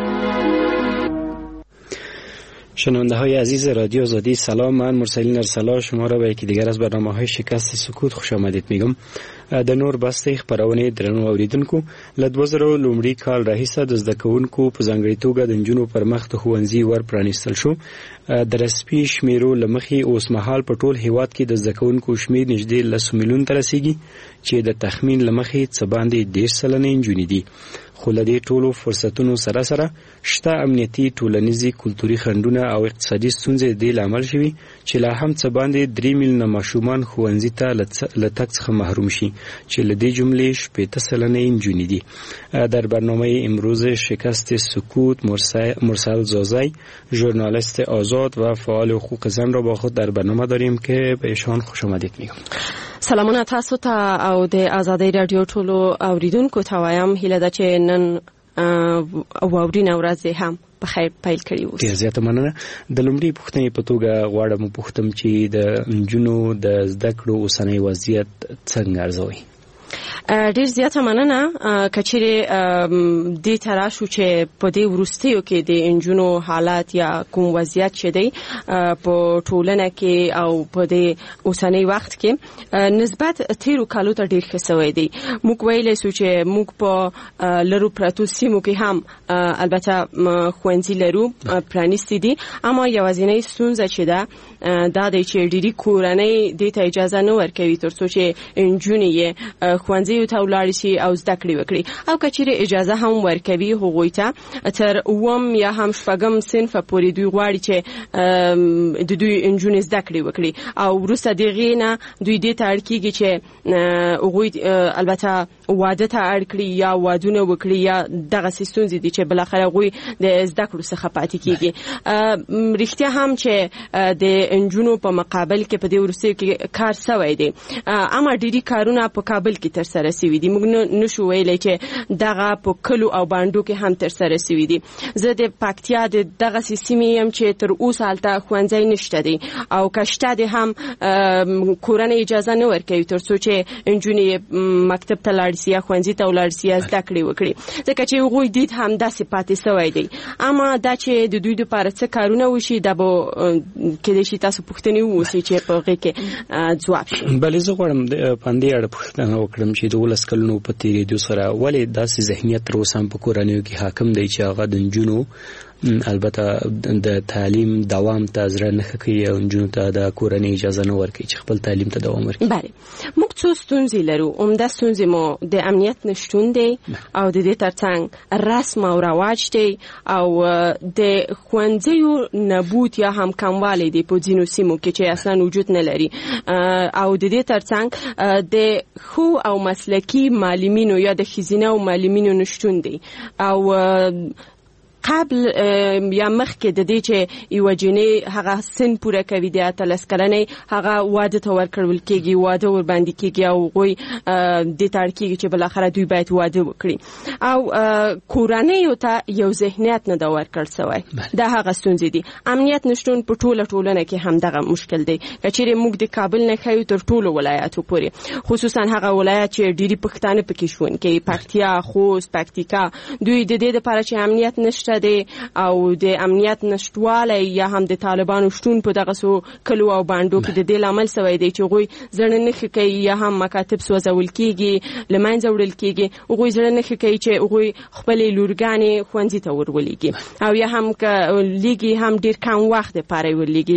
شنونده های عزیز رادیو آزادی سلام، من مرسلین ارسلا شما را به یکی دیگر از برنامه های شکست سکوت خوش آمدید میگم. د نور بسته خبرونه درنو اوریدونکو له 2000 لومړي کال راهیسه د زده کوونکو په ځانګړي توګه د نجونو پر مخ د ښوونځي ور پرانیستل شو. د رسمي شمیرو لمخې اوس مهال په ټول هیواد کې د زده کوونکو شمیر نږدې 10 میلیون ته رسیدي چې د تخمین لمخې څه باندې 10% نجونې دي. خو له دې ټولو فرصتونو سره سره شته امنیتي، ټولنیزي، کلتوري خنډونه او اقتصادي ستونزې د لامل شوي چې لا هم څه باندې 3 میلیونه ماشومان ښوونځي ته له تګ څخه محروم شي چې له دې جملې 80% نجونې دي. در برنامه امروز شکست سکوت مرسل زازی ژورنالیست آزاد و فعال حقوق زن را با خود در برنامه داریم که به ایشان خوش آمدید میگم. سلامونه تاسو ته او د آزادۍ رادیو ټولو اوریدونکو ته وایم هیله ده چې نن واورین ورځ هم په خیر پیل کړی اوس. زیاته مننه. د لومړي پوښتنې په توګه غواړم پوښتم چې د نجونو د زده کړو اوسنی وضعیت څنګه ارزوي؟ ډیر زیاته مننه. کچېره دې تراشو چې په دې ورستیو کې د انجونو حالات یا کوم وضعیت شدی په ټولنه کې او په دې اوسنی وخت کې نسبت تیرو کالو ته ډیر ښه شوی دی. موږ ویلې سو چې موږ په لرو پراتو سیمو کې هم البته خوندې لرو پرانیستي دي، اما یوازینی ستونزه چې ده دا دی چې ډیری کورنۍ دې ته اجازه نه ورکوي ترڅو چې انجونې خوندې ته ولاړ شي او زده کړې وکړي، او کچېره اجازه هم ورکوي هغوی ته تر اوم یا هم شپږم صنف پورې دوی غواړي چې د دوی انجونې زده کړې وکړي، او وروسته دغې نه دوی دې ته اړ کېږي چې هغوی البته واده ته اړ کړي یا وادونه وکړي یا دغسې ستونزې دي چې بالاخره هغوی د زده کړو څخه پاتې کېږي. رښتیا هم چې د انجونو په مقابل کې په دې وروستیو کې کار سوی دی، اما ډېری کارونه په کابل کې ترسره سره سوي دي. موږ نشو ویلای چې دغه په کلو او باندو کې هم تر سره سوي دي. زه د پکتیا د دغه سیستم یم چې تر اوسه هلته ښوونځی نشته دی او کشته دی هم کورنۍ اجازه نه ورکوي تر څو چې نجونې مکتب ته لاړ شي یا ښوونځي ته ولاړ شي یا زده کړې وکړي، ځکه چې هغوی دید هم داسې پاتې سوی دی. اما دا چې د دوی دپاره څه کارونه وشي دا به کېدای شي تاسو پوښتنې ووسئ چې په هغې کې ځواب شي. بلې زه غواړم په همدې اړه پوښتنه وکړم چې د 12 کلونو په تېرېدو سره ولې داسې ذهنیت تر اوسه هم په کورنیو کې حاکم دی چې هغه د نجونو البته د تعلیم دوام ته زړه نه کوي او نجونو ته د کورنۍ اجازه نه ورکوي چې خپل تعلیم ته دوام ورکړي؟ بله، موږ څو ستونزې لرو. عمده ستونزې مو د امنیت نشتون دی او د دې ترڅنګ رسم او رواج دی او د ښوونځیو نبود یا هم کموالی دی په ځینو سیمو کې چې اصلا وجود نه لري او د دې ترڅنګ د ښو او مسلکي معلمینو یا د ښځینه او معلمینو نشتون دی او قبل یا مخکې د دې چې یوه جنۍ هغه سن پوره کوي د 18 کلنۍ هغه واده ته ورکړل کېږي، واده ورباندې کېږي او هغوی دې ته اړ کېږي چې بالاخره دوی باید واده وکړي او کورنیو ته یو ذهنیت نه ده ورکړل سوی. دا هغه ستونزې دي. امنیت نشتون په ټوله ټولنه کې هم دغه مشکل دی. که چیرې موږ د کابل نه ښیو تر ټولو ولایاتو پورې، خصوصا هغه ولایت چې ډېری پښتانه پکې ژوند کوي، پکتیا، خوست، پکتیکا، دوی د دې دپاره چې امنیت نشته دی او د امنیت نشټوالی یا هم د طالبانو شتون په دغه سو کلو او باندو کې د دې لامل سوی دی چې هغوی زړه نه ښه کوي یا هم مکاتب سوځول کېږي، له منځه وړل کېږي. هغوی زړه نه ښه کوي چې هغوی خپلې لورګانې ښوونځي ته ورولېږي او یا هم که لیږي هم ډېر کم وخت دپاره یې ورلیږي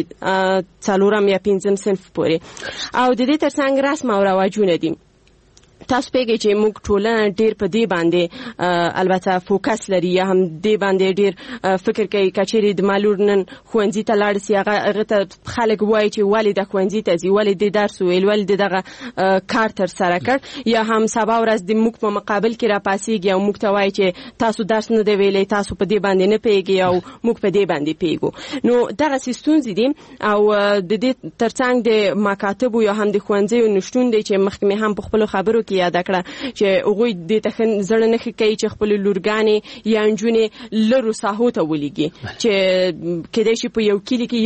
4 یا 5 صنف پورې. او د دې ترڅنګ رسم او رواجونه دي. تاسو پیږئ چې موږ ټولنه ډېر په دې باندې البته فوکس لري یا هم دې باندې ډېر فکر کوي که چیرې د مالور نن ښوونځي ته لاړ سي هغه ته خلک وایي چې ولې د ښوونځي ته ځي، ولې دې درس وویل، ولې دې دغه کار ترسره کړ، یا هم سبا ورځ د موږ په مقابل کې راپاڅېږي او موږ ته وایي چې تاسو درس نه دی ویلی، تاسو په دې باندې نه پوهېږئ او موږ په دې باندې پوهېږو. نو دغسې ستونزې دي او د دې ترڅنګ د مکاتبو یا هم د ښوونځیو نشتون دی چې مخکې مې هم په خپلو خبرو کې یاد کړه چې هغوی دې ته زړه نه ښه کوي چې خپلې لورګانې یا نجونې لرو ساحو ته ولیږي چې کېدای شي په یو کلي کې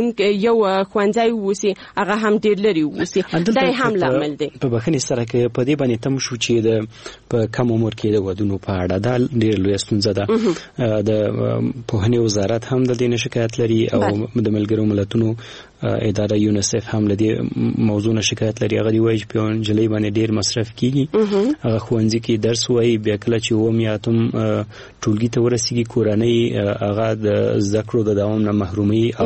یو ښوونځی واوسي، هغه هم ډېر لرې واوسي. دا یې هم لامل دی. په بښنې سره که په دې باندې تم شو چې په کم عمر کې د ودونو په اړه دا ډېر لویه ستونزه ده. د پوهنې وزارت هم د دې نه شکایت لري او د ملګرو ملتونو اداره یونیسف هم له دې موضوع نه شکایت لري. هغه وایي چې په نجلۍ باندې ډېر مصرف کیږي، هغه ښوونځي کې درس وایي، بیا کله چې اووم یا اتم ټولګي ته ورسیږي کورنۍ هغه د زده کړو د دوام نه محرومي او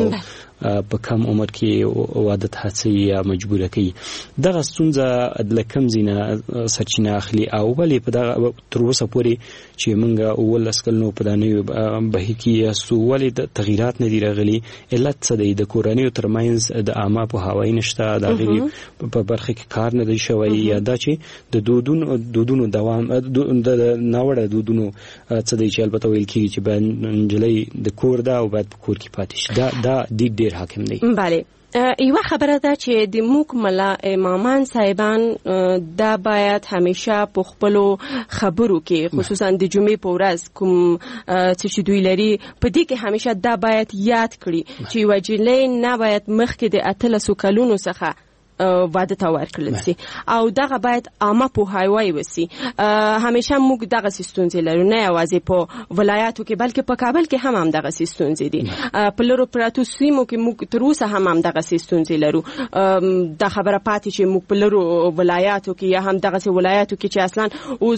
په کم عمر کې واده ته هڅوي یا مجبوره کوي. دغه ستونزه له کوم ځای نه سرچینه اخلي او ولې په دغه تر اوسه پورې چې موږ 12 کلونو په دانه بهیر کې یاستو ولې د تغییرات نه دي راغلي؟ علت څه دی؟ د کورنیو ترمنځ د عامه پوهاوی نشته، د هغې په برخه کې کار نه دی شوی، یا دا چې د دودونو دوام د ناوړه دودونو څه دی چې البته ویل کېږي چې باید نجلۍ د کور ده او باید په کور کې پاتې شي. دا ډېر حاکم دی. بله، یوه خبره ده چې د موږ ملا امامان صاحبان دا باید همیشه په خپلو خبرو کې خصوصا د جمعې په ورځ کوم څه چې دوی لري په دې کې همیشه دا باید یاد کړي چې یوه نجلۍ نه باید مخکې د 18 کلونو څخه واده ته ورکړل سي او دغه باید عامه پوهاوی وسی. همیشه موږ دغه ستونزې لرو، نه یوازې په ولایاتو کې بلکې په کابل کې هم دغه ستونزې دي. په لرو پراتو سیمو کې موږ تر اوسه هم دغه ستونزې لرو. دا خبره پاتې چې موږ په لرو ولایاتو کې یا هم دغه ولایاتو کې چې اصلا اوس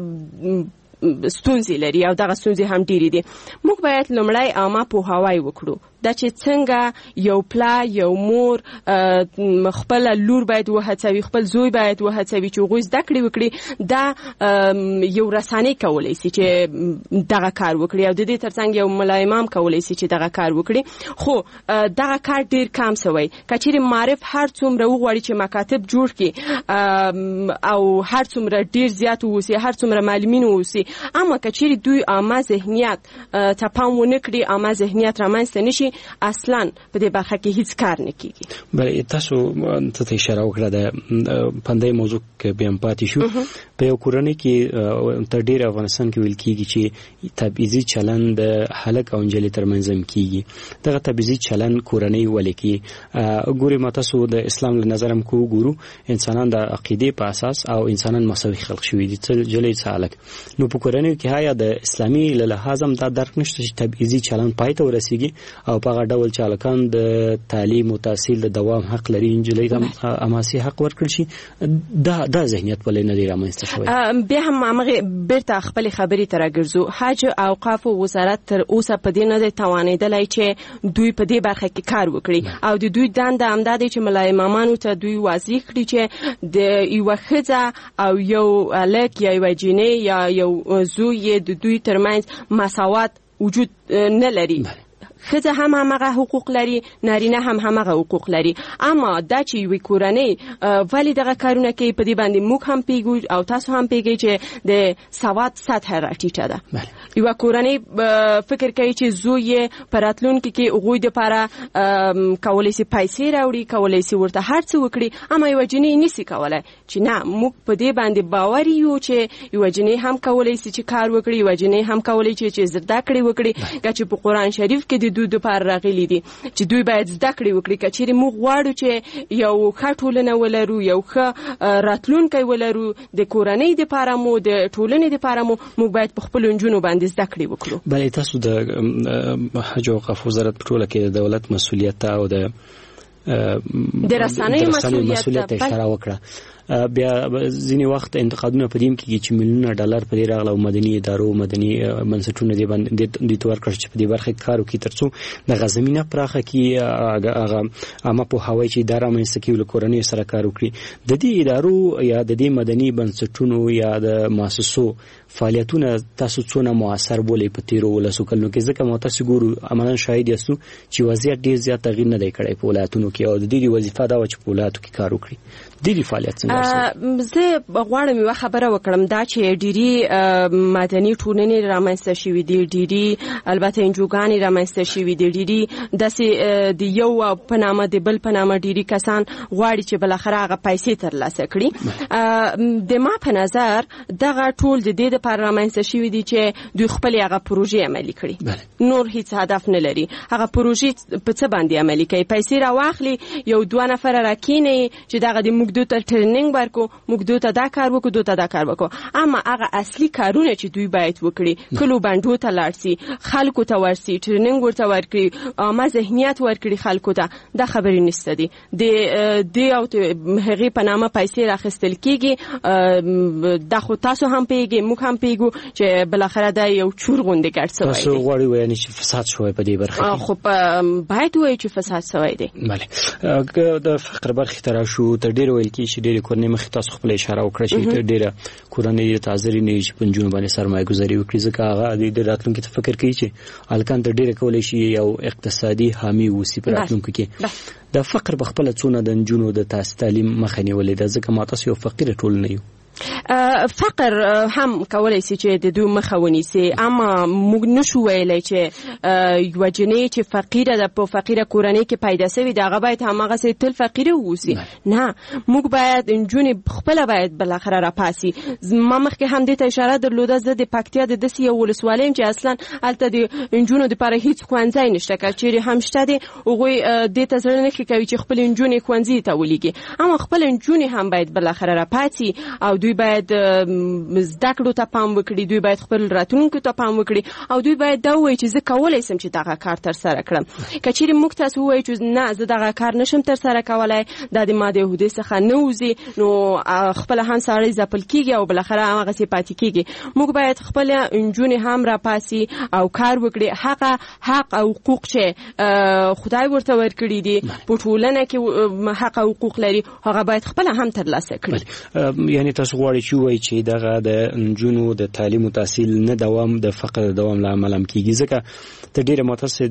ستونزې لري او دغه ستونزې هم ډېرې دي. موږ باید لومړی عامه پوهاوی وکړو دا چې څنګه یو پلا یو مور خپل لور باید وهڅوي، خپل زوی باید وهڅوي چې هغوی زده کړې وکړي. دا یو رسانۍ کولی شي چې دغه کار وکړي او د دې ترڅنګ یو ملا امام کولی شي چې دغه کار وکړي. خو دغه کار ډېر کم سوی. که چیرې معرف هر څومره وغواړي چې مکاتب جوړ کړي او هر څومره ډېر زیات واوسي، هر څومره معلمین واوسي، اما که چیرې دوی عامه ذهنیت ته پام ونه کړي، عامه ذهنیت رامنځته نه شي، چې اصلا په دې برخه کې هیڅ کار نه کیږي. بل تاسو ته اشاره وکړه د پندای موضوع کې بیا پاتې شو. په یو کورنۍ کې تر ډیر افغانستان کې ویل کیږي چې تبعیضي چلند د هلک او نجلۍ ترمنځ کیږي. دغه تبعیضي چلند کورنۍ ولې کې ګوري متاسو د اسلام له نظرم کو ګورو انسانان د عقیده په اساس او انسانان مساوي خلق شوي دي چې جلې سالک نو په کورنۍ کې هيا د اسلامي له لحاظ هم دا درک نشته چې تبعیضي چلند پای ته ورسیږي او په هغه ډول چالکان د تعلیم او تحصیل د دوام حق لري انجلۍ هم اماسي حق ورکړي شي. دا ذهنیت ولې نه دی رامنځته شوی. بیا هم هغه بیرته خپل خبرې تر ګرځو. حج اوقاف وزارت تر اوسه په دې نه دی توانیدلای چې دوی په دې برخه کې کار وکړي او د دوی دنده همدا دی چې ملای امامانو ته دوی واضح کړي چې د یو ښځه او یو الک یا یو جنې یا یو زوی د دوی ترمنځ مساوات وجود نه لري. ښځه هم همغه حقوق لري، نارینه هم همغه حقوق لري. اما دا چې یوې کورنۍ ولې دغه کارونه کوي په دې باندې موږ هم پیږو او تاسو هم پیږئ چې د سواد سطح راټیټه ده. یوه کورنۍ فکر کوي چې زوی یې په راتلونکي کې هغوی دپاره کولی سي پیسې راوړي، کولی سي ورته هر څه وکړي، اما یوه جنۍ نسي کولی چې نه موږ په دې باندې باور یو چې یوه جنۍ هم کولی سي چې کار وکړي، یوه جنۍ هم کولی چې زده کړې وکړي. که چې په قرآن شریف کې دوی دپاره راغلي دي چې دوی باید زده کړې وکړي. که چیرې موږ غواړو چې یو ښه ټولنه ولرو، یو ښه راتلونکی ولرو د کورنۍ دپاره مو د ټولنې دپاره مو، موږ باید په خپلو نجونو باندې زده کړې وکړو. بلې تاسو د حج او اوقاف وزارت په ټوله کې د دولت مسؤلیت او د رسنیو مسؤلیت اشاره وکړه. بیا ځینې وخت انتقادونه په دې کې چې میلیونونه ډالر په دې راغله او مدني ادارو مدني منسټونه دې باندې د تور کړ چې په دې برخه کې کار وکړي ترڅو د غزمینه پراخه کې هغه اما په هوای چې اداره منځ کې ولکورنۍ سره کار وکړي. د دې ادارو یا د دې مدني بنسټونو یا د مؤسسو فعالیتونه تاسو څونه موثر بولې په تیرو ولسو کلونو کې؟ ځکه مو تاسو ګورو عملاً شاهد یاستو چې وضعیت ډیر زیات تغییر نه دی کړی په ولایتونو کې او د دې وظیفه دا و چې په ولایتو کې کار وکړي. د دې فعالیت څنګه زه غواړم یو خبره وکړم دا چې ډيري مدني ټولنې رامنځته شوې دي، ډيري البته انجوګانې رامنځته شوې دي، ډيري داسې د یو په نامه د بل په نامه ډيري کسان غواړي چې بل اخر هغه پیسې ترلاسه کړي. د ما په نظر دغه ټول د دې لپاره رامنځته شوې دي چې دوی خپل هغه پروژې عملي کړي، نور هیڅ هدف نه لري. هغه پروژې په څه باندې عملي کوي؟ پیسې راواخلي، یو دوه نفر راکیني چې دغه د موږ دوی ته ټریننګ ورکو، موږ دوی ته دا کار وکړو، دوی ته دا کار وکړو. اما هغه اصلي کارونه چې دوی باید وکړي، کلو بانډو ته لاړ سي، خلکو ته ورسي، ټریننګ ورته ورکړي، عامه ذهنیت ورکړي خلکو ته، دا خبرې نشته دي. د او هغې په نامه پیسې راخیستل کېږي. دا خو تاسو هم پیږئ، موږ هم پیږو چې بالاخره دا یو چور غوندې ګډ سوی دی. تاسو غواړئ وایئ چې فساد شوی په دې برخه کې؟ خو باید ووایو چې فساد سوی دی. بله، د فقر برخې ته راشو. تر ډېره ویل کېږي چې ډېرې کورنۍ مخکې تاسو خپله اشاره وکړه چې تر ډېره کورنۍ ته حاضرې نه وي چې په نجونو باندې سرمایه ګذاري وکړي، ځکه هغه د راتلونکي ته فکر کوي چې هلکان تر ډېره کولی شي یو اقتصادي حامي واوسي په راتلونکي کې. د فقر په خپله څونه د نجونو د تعلیم مخه نیولې ده؟ ځکه ما تاسو یو فقیره ټولنه یو. فقر هم کولای شي چې د دوی مخه ونیسي، اما موږ نشو ویلای چې یوه جنۍ چې فقیره ده په فقیره کورنۍ کې پیدا شوې ده هغه باید هماغسې تل فقیره واوسي. نه، موږ باید نجونې خپله باید بالاخره راپاسي. ما مخکې هم دې ته اشاره درلوده، زه د پکتیا د داسې یو ولسوالۍ یم چې اصلا هلته د نجونو دپاره هېڅ ښوونځی نشته، که چیرې هم شته دی هغوی دې ته زړه نه ښه کوي چې خپلې نجونې ښوونځي ته ولیږي. اما خپله نجونې هم باید بالاخره راپاسي او دوی باید زده کړو ته پام وکړي، دوی باید خپل راتلونکو ته پام وکړي او دوی باید دا ووایي چې زه کولی شم چې دغه کار ترسره کړم. که چیرې موږ تاسو ووایو چې نه زه دغه کار نشم ترسره کولی، دا د ما د عهدې څخه نه وځي، نو خپله هم سړی ځپل کېږي او بالاخره هماغسې پاتې کېږي. موږ باید خپله نجونې هم راپاسي او کار وکړي. هغه حق او حقوق چې خدای ورته ورکړي دي په ټولنه کې حق او حقوق لري، هغه باید خپله هم ترلاسه کړي. یعنې تاسو غواړئ چې وایي چې دغه د نجونو د تعلیم او تحصیل نه دوام د فقر دوام لامل هم کیږي. ځکه ته ډیره متاسفه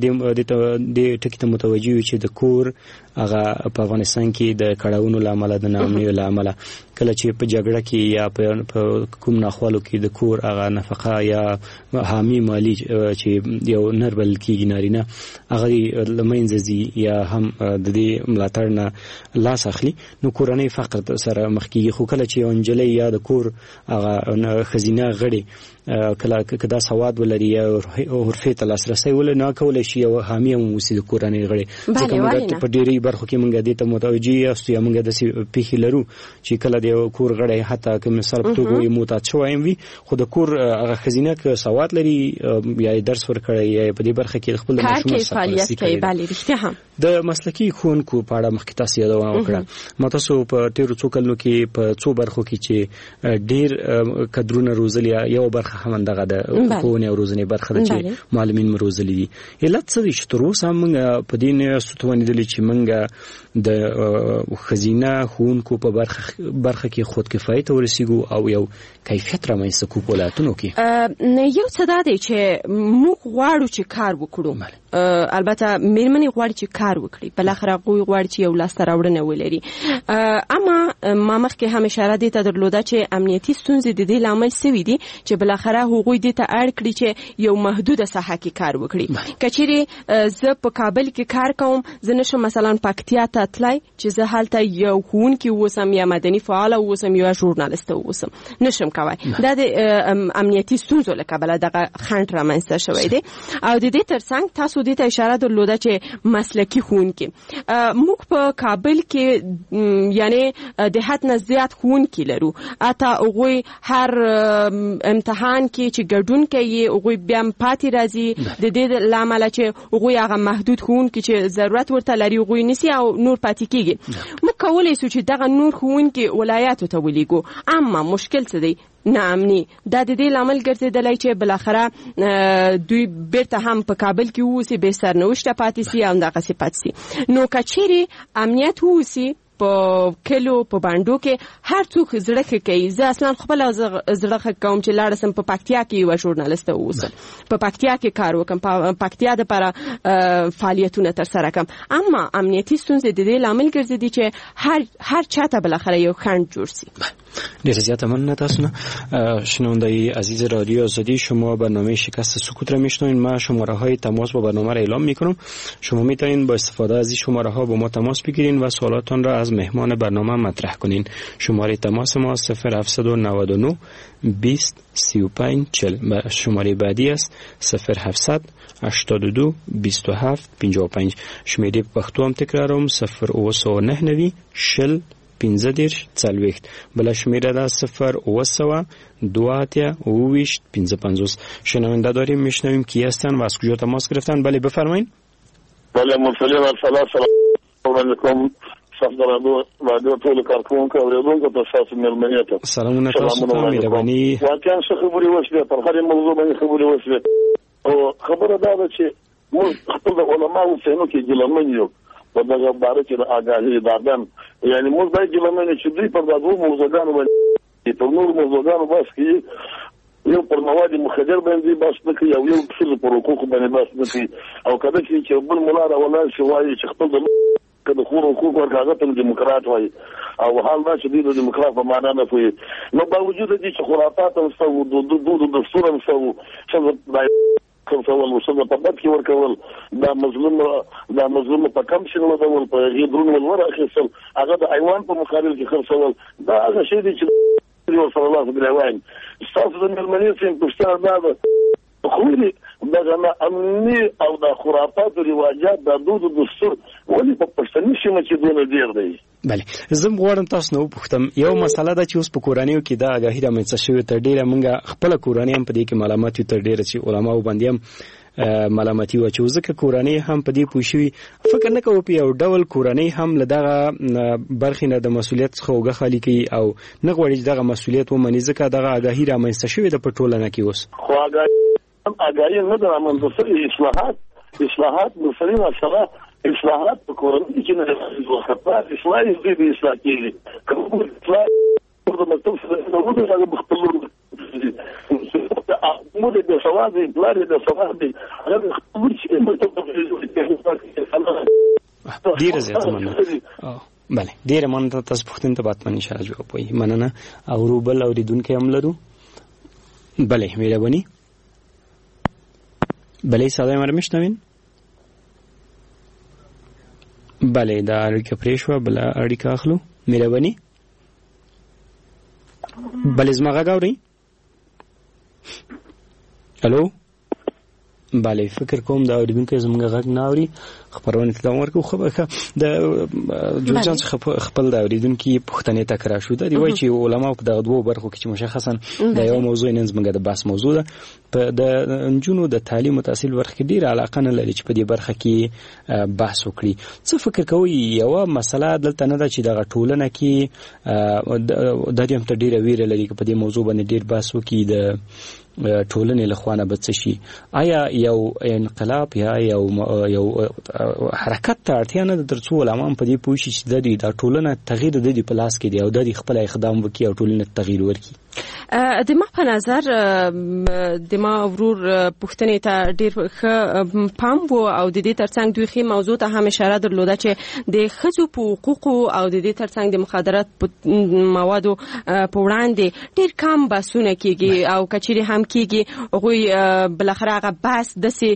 د ټکی ته متوجي یو چې د کور هغه په افغانستان کې د کړهونو لامل د ناامنۍ لامل کله چې په جګړه کې یا په کوم ناخوالو کې د کور هغه نفقه یا حامی مالی چې یو نربل کېږي نارینه هغه لمنځي یا هم د دې ملاتړ نه لاس اخلي نو کورنۍ فقر سره مخ کېږي. خو کله چې انجلۍ یا د کور هغه خزینه غړي کله کدا سواد ولري یا حرفه ته لاسرسي ولري نه کولای شي او حامی هم وسی د کورنۍ غړي. ځکه موږ په ډېری برخو کې موږ دې ته متوجي یاستو یا موږ د پیښې لرو چې کله د کور غړي حتی که مثال په توګه موتات شوی وي خو د کور هغه خزینه که سواد لري یا درس ورکړي یا په دې برخه کې خپل مشروع فعالیت کوي. بله رښتیا هم د مسلکي ښوونکو په اړه مخکې تاسو یادونه وکړه. ما تاسو په تیرو څو کلونو کې په څو برخو کې چې ډېر کدرونه روزلي یو برخه هم دغه د ښوونې او روزنې برخه ده چې معلمین روزلي دي. علت څه دی چې تر اوسه موږ په دې نه ستوانېدلې چې موږ د خزینه ښوونکو په برخه کې خود کفایت ورسیږو او یو کیفیت رامنځته کوو په ولایتونو کې؟ یو څه دا دی چې موږ غواړو چې کار وکړو. البته میرمنې غواړي چې کار وکړي، بلاخره هغوی غواړي چې یو لاسته راوړنه ولري. اما ما مخکې هم اشاره دې ته درلوده چې امنیتي ستونزې د دې لامل سوي دي چې بلاخره هغوی دې ته اړ کړي چې یو محدوده ساحه کې کار وکړي. که چیرې زه په کابل کې کار کوم، زه نشم مثلا پکتیا ته تلای چې زه هلته یو ښوونکی اوسم یا مدني فعال اوسم یا ژورنالیست اوسم، نشم کوای. دا د امنیتي ستونزو له کبله دغه خنډ رامنځته شوی دی. او د دې ترڅنګ تاسو دې ته اشاره درلوده چې مسلکي ښوونکي، موږ په کابل کې یعنی د حد نه زیات ښوونکي لرو. اته هغوی هر امتحان کې چې ګډون کوي هغوی بیا پاتې راځي د دې له امله چې هغوی هغه محدود ښوونکي چې ضرورت ورته لري هغوی نیسي او نور پاتې کېږي. موږ کولی شو چې دغه نور ښوونکي ولایاتو ته ولیږو، اما مشکل څه دی؟ ناامني. دا د دې لامل ګرځېدلی چې بلاخره دوی بیرته هم په کابل کې اوسي، بې سرنوشته پاتې سي او همدغسې پاتې سي. نو که چیرې امنیت اوسي په کلو په باندو کې هر څوک زړه ښه کوي. زه اصلا خپل زړه ښه کوم چې لاړ سم په پکتیا کې یوه ژورنالیسته اوسم، په پکتیا کې کار وکړم، په پکتیا دپاره فعالیتونه ترسره کړم. اما امنیتي ستونزې د دې لامل ګرځېدي چې هر چاته بالاخره یو خنډ جوړ سي. ډیره زیاته مننه تاسو نه. شنونده‌های عزیز رادیو آزادی، شما برنامه شکست سکوت را میشنوید. من شماره‌های تماس با برنامه را اعلام میکنم. شما میتونید با استفاده از این شماره‌ها با ما تماس بگیرید و سوالاتتان را از مهمان برنامه مطرح کنین. شماره تماس ما 0799 20 35 40 و شماره بعدی است 0700 82 27 55. شمیره پښتو هم تکرارم 0999 شل 15 40. بل شمیره دا 0 2 اویشت 55. شنونده داریم، میشنویم کی هستن و از کجا تماس گرفتن؟ بله بفرمایید. بله مسلم السلام علیکم. رادیو ټول کارکونکو اوریدونکو ته تاسو ملمنه ته سلامونه تاسو ته مهرباني. واقعا څه خبرې وشوه پر هر موضوع باندې خبرې وشوه او خبره دا ده چې موږ خپل علماء څنګه کې ګلمن یو په دغه باره کې آګاهي دادم، یعنی موږ باید ګلمن چې دوی په دغه موضوعګانو باندې په نور موضوعګانو بس کې یو پر مواد مخدر باندې بس نه کوي او یو څه پر حقوق باندې بس نه کوي او کله چې بل مولا را ولا شي وایي چې خپل کله حقوق ورکاغه ته دیموکرات وایي او حال دا چې د دیموکرات په معنا نه کوي. نو باوجود دې چې خرافات او د دستور هم سو کنټرول وسنه په بد کې ورکول، دا مظلوم په کم شي نه ډول په غیبرون ولور اخیستل، هغه د ایوان په مقابل کې خرڅول، دا هغه شی دی چې صلی الله علیه وسلم استاسو د ملمنې څخه پوښتنه ده خوري دغه امني او د خرافات او رواجات د دود دستور ولې په پښتني سیمه کې دونه ډیر دی. بله زم غواړم تاسو نو پوښتم یو مسله ده چې اوس په کورانیو کې دا آګاهي رامنځته شوې تر ډیره مونږ خپل کورانی هم په دې کې معلومات تر ډیره چې علماو باندې هم ملامتي و چې ځکه کورانی هم په دې پوښوي فکر نه کوي په یو ډول کورانی هم لدغه برخې نه د مسولیت څخه وګه خالی کوي او نه غواړي دغه مسولیت ومني ځکه دغه آګاهي رامنځته شوې ده په ټولنه کې اوس. خو آګاهي نه ده رامنځته شوې، اصلاحات مسلې مسله اصلاحات په کورنۍ کې نه راځي، خو اصلاح دې اصلاح کېږي کوم اصلاح د مکتب سره نو هغه خپل مو د سواد بلار د سواد هغه خپل شي ډیر زیات مننه. بله ډیر مننه تاسو پوښتنه ته بات باندې اشاره جوړ پوي مننه او روبل او ریدونکو هم لرو. بله مهرباني. بله صدای ما میشنوین؟ بله دا اړیکه پرې شوه بله اړیکه اخلو. مهرباني. بله زما غږ اورئ؟ الو. بله فکر کوم دا اوریدونکي زموږ غږ نه اوري. خبرونه ته دوام ورکړو. خو د جوړجان څخه خپل د اوریدونکي پوښتنې تکرار شو دا دی وایي چې علما په دغه دوه برخو کې چې مشخصا د یو موضوع نن زموږ د بحث موضوع ده په د نجونو د تعلیم او تحصیل ورخ کې ډیر علاقه نه لري چې په دې برخه کې بحث وکړي. څه فکر کوي یو مسله دلته نه ده چې دغه ټولنه کې د دې هم ته ډیره ویره لري په دې موضوع باندې ډیر بحث وکړي د ټولنې له خوانه به څه شي؟ آیا یو انقلاب یا یو حرکت ته اړتیا نه ده ترڅو علما په دې پوه شي چې د ټولنه تغییر د دې په لاس کې دی او د خپل اقدام وکړي او ټولنه تغییر ورکړي؟ د ما په نظر د ما ورور پوښتنې ته ډیر ښه پام وو او د دې ترڅنګ دوی خې موضوع ته هم اشاره درلوده چې د ښځو په حقوقو او د دې ترڅنګ د مخدرات موادو په وړاندې ډیر کم بحثونه کیږي او کچېرې هم کیږي هغوی بلاخره هغه بحث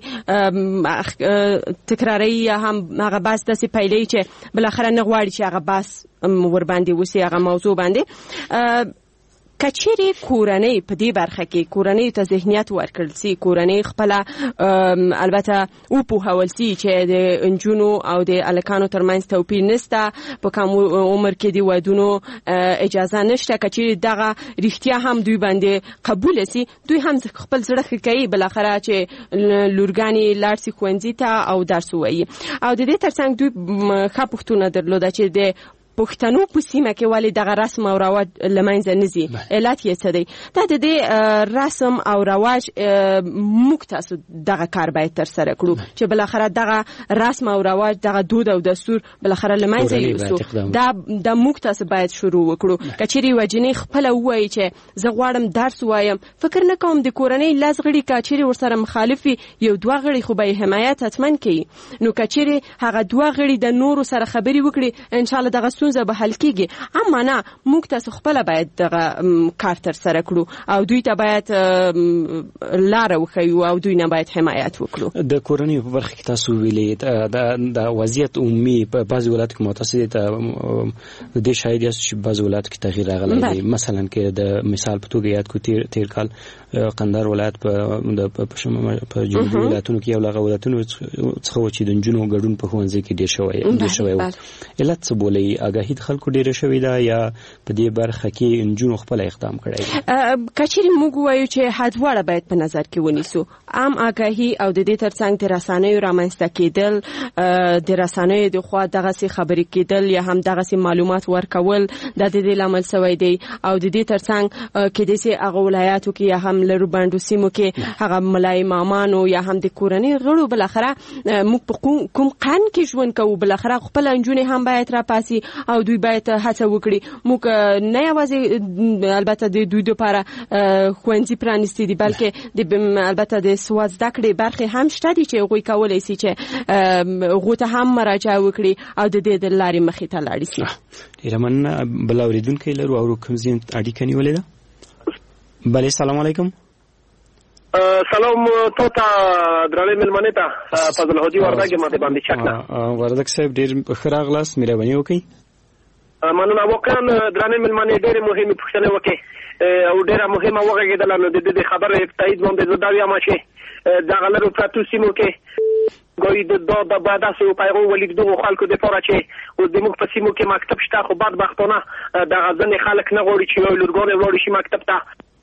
داسې تکراري یا هم هغه بحث داسې پیلوي چې بلاخره نه غواړي چې هغه بحث ورباندې وسي هغه موضوع باندې. کچېرې کورنۍ په دې برخه کې کورنۍ ته ذهنیت ورکړل سي کورنۍ خپل البته او په حواله سي چې د انجونو او د الکانو ترمنځ توپیر نشته په کوم عمر کې دی ودونو اجازه نشته کچېرې دغه رښتیا هم دوی باندې قبول سي دوی هم خپل زړه کوي بلاخره چې لورګانی لارسي خوندې ته او درس وایي او د دې ترڅنګ دوی ښه پوښتنه درلوده چې د پښتنو په سیمه کې ولې دغه رسم او رواج لمنځه نزي علت یې څه دی؟ دا د دې رسم او رواج موږ تاسو دغه کار باید تر سره کړو چې بلاخره دغه رسم او رواج دغه دود او دستور بلاخره لمنځه یوسو دا موږ تاسو باید شروع وکړو. کچېرې وجنې خپل وایي چې زه غواړم درس وایم فکر نه کوم د کورنۍ لاس غړي کچېرې ورسره مخالفي یو دوه غړي خو به حمایت حتمن کوي نو کچېرې هغه دوه غړي د نورو سره خبري وکړي ان شاء الله دغه ستونزه به حل کیږي. اما نه موږ تاسو خپل باید دغه کار تر سره کړو او دوی ته باید لار وښیو او دوی نه باید حمایت وکړو. د کورنۍ په برخه کې تاسو ویلي د وضعیت عمومي په بعض ولایتو کې متأثر ته د شاید چې بعض ولایتو کې تغییر راغلی دی مثلا کې د مثال په توګه یاد کو تیر کال قندهار ولایت په جنوبي ولایتونو کې یو لغه ولایتونو څخه چې د نجونو ګډون په ښوونځي کې ډیر شوی و علت څه بولي آگاهی د خلکو ډیره شوې ده یا په دې برخه کې نجونو خپل اقدام کړی دی؟ کچېرې موږ وایو چې حدواړه باید په نظر کې ونیسو عام آگاهي او د دې ترڅنګ د رسنیو رامنځته کېدل د رسنیو د خوا دغسې خبرې کېدل یا هم دغسې معلومات ورکول د دې لامل شوی دی او د دې ترڅنګ کېدای هغه ولایاتو کې یا هم لرو باندې سیمو کې هغه ملای مامانو یا هم د کورنۍ غړو بلاخره موږ په کوم قان کې ژوند کوو بلاخره خپل انجونې هم باید را پاسي او دوی باید هڅه وکړي موږ نه یوازې البته د دوی لپاره ښوونځي پرانیستي دي بلکې البته د سواد زده کړې برخې هم شته دي چې هغوی کولی سي چې هغو ته هم مراجعه وکړي او د دې د لارې مخې ته لاړ سي. ډېره مننه. بل اورېدونکی لرو او کوم ځای اړیکه نیولې ده؟ بله سلام علیکم. سلام تو ته درنې مېلمنې ته فضل هودي وردګ ماته باندې چکنه وردګ صاحب ډېر ښه راغلاست مهرباني وکړئ. مننه واقعا درنې مېلمنې ډېرې مهمې پوښتنې وکړې او ډېره مهمه وغږېدله نو د دې خبرې تایید باندې زه دا وایم چې دغه لرو پرتو سیمو کې ګوي د باید داسې پیغام ولید دغو خلکو دپاره چې اوس زموږ په سیمو کې مکتب شته خو بدبختانه دغه ځینې خلک نه غواړي چې یو لورګانې ولاړې شي مکتب ته.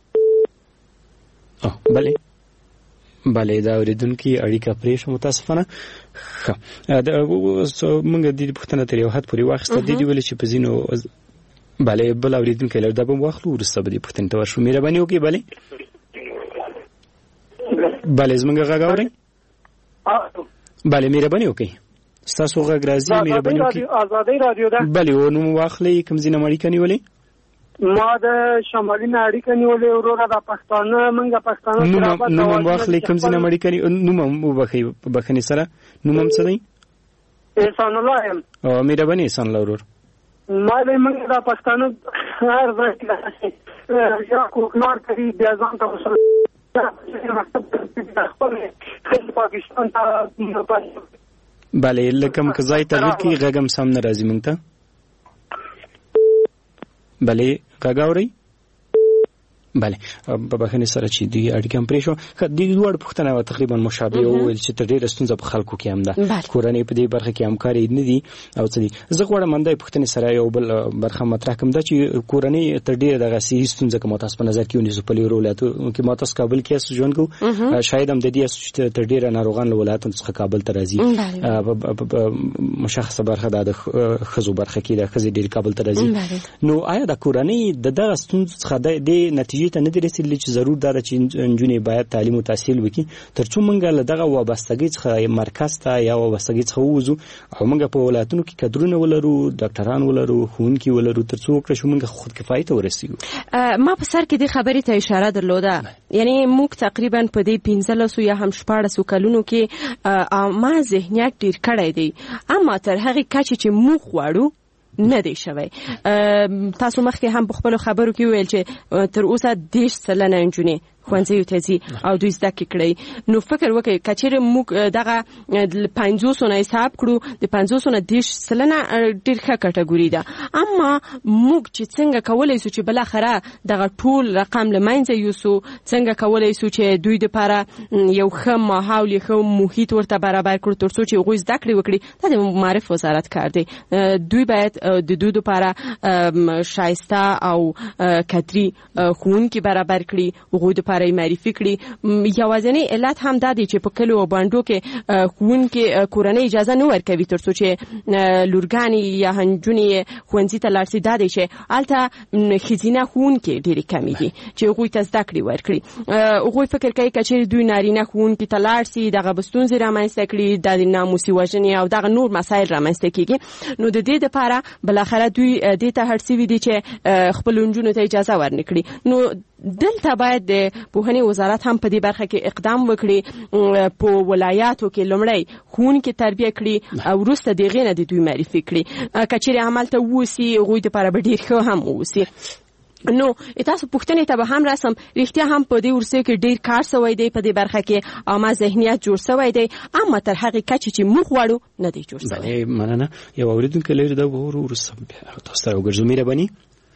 بله دا اوریدونکي اړیکه پرې شو متاسفانه. ښه موږ د دې پوښتنه تر یو حد پورې واخیسته د دې ویلې چې په ځینو بله بل اوریدونکی لر دا به واخلو وروسته به دې پوښتنې ته ورشو. مهرباني وکړئ. بله زموږ غږ اورئ؟ بله مهرباني وکړئ ستاسو غږ راځي. مهرباني وکړئ. ازادي رادیو ده. بله نوم واخلئ کوم ځای نه اړیکه نیولې؟ ما د شمالي اړیکه نیولې وروره د پښتانه منګه پښتانه نوم واخلې کوم ځای اړیکه نوم بخښنې سره نوم هم څه دی؟ احسان الله یم. مهرباني احسان الله ورور. ما د منګه د پښتانه هر ځای کې یا کوکنار کوي بیا ځان ته وصل پاکستان ته بله لکم که ځای تغییر کی غږم سم نه راځي مونږ ته. بله غږ اورئ؟ بله په بخښنې سره چې دی اړیکه هم پرې شو. د دواړو پوښتنه تقریبا مشابه وویل چې تر ډېره ستونزه په خلکو کې هم ده، کورنۍ په دې برخه کې همکاري نه دي او څه دي. زه غواړم همدې پوښتنې سره یو بل برخه مطرح کړم دا چې کورنۍ تر ډېره دغه صحي ستونزه که ما تاسو په نظر کې ونیسو په لیرو ولایتو کې ما تاسو کابل کې اسو ژوند کوو شاید هم د دې اسو تر ډېره ناروغان له ولایتونو څخه کابل ته راځي مشخصه برخه د ښځو برخه کې د ښځې ډېر کابل ته راځي. نو آیا د کورنۍ د دغه ستونزو څخه د نتیجې ته نه دي رسېدلي چې ضرور دا ده چې نجونې باید تعلیم او تحصیل وکړي تر څو موږ له دغه وابستګۍ څخه مرکز ته یا وابستګۍ څخه ووځو او موږ په ولایتونو کې کادرونه ولرو، ډاکټران ولرو، ښوونکي ولرو تر څو وکړو چې موږ خودکفایي ته ورسېږو؟ ما په سر کې د خبرې ته اشاره درلوده، یعنی موږ تقریبا په دې 15 یا هم 14 کلونو کې ما ذهنیت ډیر کړی دی، اما تر هغه کچې چې موږ غواړو نه دی شوی. تاسو مخکې هم په خپل خبرو کې ویل چې تر اوسه 10% نجونې ښوونځیو ته ځي او دوی زده کړي. نو فکر وکړئ کچېرې موږ دغه 500 نه حساب کړو د 500 نه 10% ډېر ښه کټګوري ده، اما موږ چې څنګه کولای شو چې بل اخره دغه ټول رقم لمنځه یوسو، څنګه کولای شو چې دوی لپاره یو ښه ماحول ښه محیط ورته برابر کړو تر څو چې هغوی زده کړې وکړي. دا د معرف وزارت کار دی. دوی باید د دوی لپاره شایسته او کتري ښوونکي برابر کړي، هغوی لپاره معرفي کړي. یوازینی علت هم دا دی چې په کلو او بانډو کې ښوونکي کورنۍ اجازه نه ورکوي تر څو چې لورګانې یا نجونې ښوونځي ته لاړ شي. دا دی چې هلته ښځینه ښوونکي ډېرې کمې دي چې هغوی ته زده کړې ورکړي. هغوی فکر کوي که چېرې دوی نارینه ښوونکي ته لاړ شي دغه به ستونزې رامنځته کړي، د ناموسي وژنې او دغه نور مسایل رامنځته کېږي. نو د دې دپاره بالاخره دوی دې ته هڅ شوي دي چې خپلو نجونو ته اجازه ورنکړي. نو دلته باید د پوهنې وزارت هم په دې برخه کې اقدام وکړي، په ولایاتو کې لومړی ښوونکي تربیه کړي او وروسته د هغې نه د دوی معرفي کړي. که چېرې همالته ووسي هغوی دپاره به ډېر ښه هم ووسي. نو تاسو پوښتنې ته به هم رسم، رښتیا هم په دې وروستیو کې ډېر کار سوی دی په دې برخه کې، عامه ذهنیت جوړ سوی دی، اما تر هغې کچې چې موږ غواړو نه دی جوړ سوی. مننه. یو اورېدونکی لري دا وروسته تاسو ته راوګرځو. مهرباني.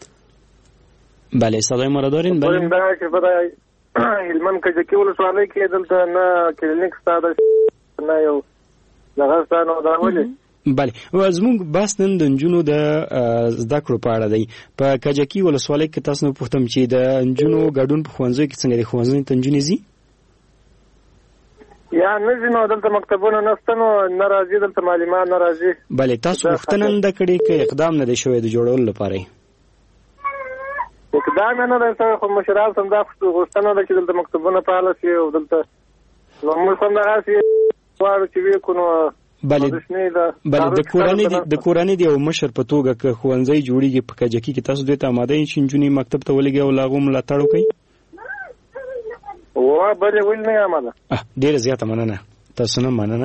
بله صدای ما را دارین؟ بله هلمند کجکي ولسوالۍ کې دلته نه کلینیک ستا ده نه یو دغه ستا نو دا ولې بله زموږ بحث نن د نجونو د زده کړو په اړه دی. په کجکي ولسوالۍ کې تاسو نه پوښتم چې د نجونو ګډون په ښوونځیو کې څنګه دی؟ ښوونځیو ته نجونې ځي یا نه ځي؟ نو دلته مکتبونه نشته، نو نه راځي، دلته معلمان نه راځي. بله تاسو پوښتنه نه کړې که اقدام نه دی شوی د جوړولو لپاره؟ اقدام نه دی شوی، خو مشران هم دا غوښتنه ده چې دلته مکتبونه فعاله شي او دلته نو موږ هم دغسې غواړو چې ویې کړو. بله د کورنۍ د یو مشر په توګه که ښوونځی جوړېږي په کجکي کې تاسو دوی ته آماده یئ چې نجونې مکتب ته ولېږئ او له هغو ملاتړ وکړئ؟ بلې ولې نه آماده. ډېره زیاته مننه. تاسو نه مننه.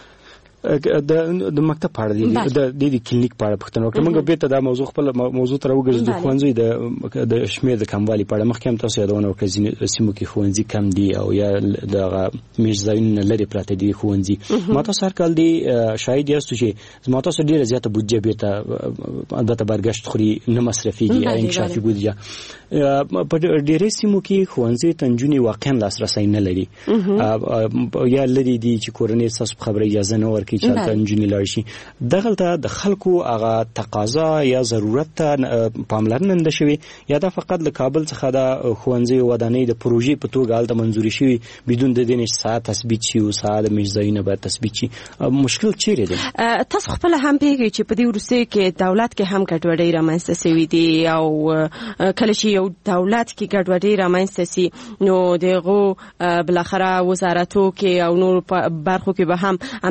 د مکتب په اړه د کلینیک په اړه پوښتنه وکړه. موږ بېرته دا خپل موضوع ته راوګرځو د ښوونځیو د شمېر د کموالي په اړه. مخکې هم تاسو یادونه وکړه ځینې سیمو کې ښوونځي کم دي او یا دغه مېشت ځایونه نه لرې پراته دي ښوونځي. ما تاسو هر کال دې شاهد یاستو چې ما تاسو ډېره زیاته بودجه بېرته البته برګشت خوري، نه مصرفېږي انکشافي بودجه. په ډېرې سیمو کې ښوونځي ته نجونې واقعا لاسرسی نه لري یا لرې دي چې کورنۍ ستاسو په خبره اجازه نه ورکوي چې هلته نجونې لاړ شي. دغلته د خلکو هغه تقاضا یا ضرورت ته پاملرنه نه ده شوې یا دا فقط له کابل څخه د ښوونځیو ودانۍ د پروژې په توګه هلته منظوري شوي بدون د دې نه چې ساعت تثبیت شي او ساعت د مېشت ځایونه باید تثبیت شي. مشکل چیرې دی؟ تاسو خپله هم پوهېږئ چې په دې وروستیو کې دولت کې هم ګډوډۍ رامنځته سوي دي او کله چې یو دولت کې ګډوډۍ رامنځته سي نو د هغو بالاخره وزارتو کې او نور برخو کې به هم همدغسې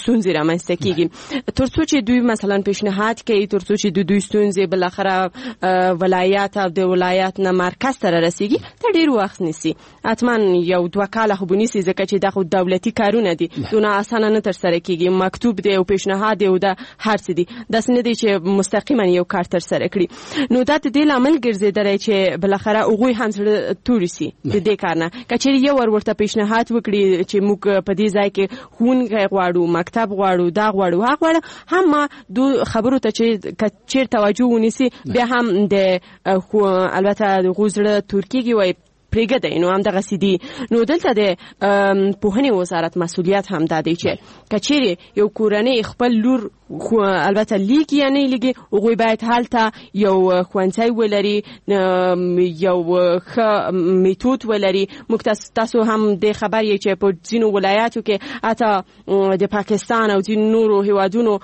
ستونزې رامنځته کیږي ترڅو چې دوی مثلا پیشنهاد کوي ترڅو چې دوی ستونزې بل اخره ولایت او د ولایت نه مرکز ته رسیږي ته ډیر وخت نیسي اتمن یو 2 کال خو بنيسي ځکه چې د دولتي کارونه دي دونه اسانه نه تر سره کیږي مکتوب دی او پیشنهاد دی او د هر څه دي داس نه دی چې مستقیما یو کار تر سره کړي نو دا د دې لامل ګرځیدل چې بل اخره هغه هم سره تورسي د دې کارنه کچې یو ورته پیشنهاد وکړي چې موږ په دې ځای کې خونګي غواړو مکتب غواړو دا غواړو هغه غواړو هم دو خبرو ته چې چیر توجه ونیسي بیا هم د البته د غوزړه ترکیږي وای پرېږدي نو هم دغه سیدي نو دلته د پوهنې وزارت مسؤلیت هم دادی چې کچېری یو کورنۍ خپل لور البته لیګ یا نه لیګ او باید حالته یو خوانځي ولري یو ښه میتود ولري مختص هم د خبرې چې په ځینو ولایاتو کې اته د پاکستان او د نورو هیوادونو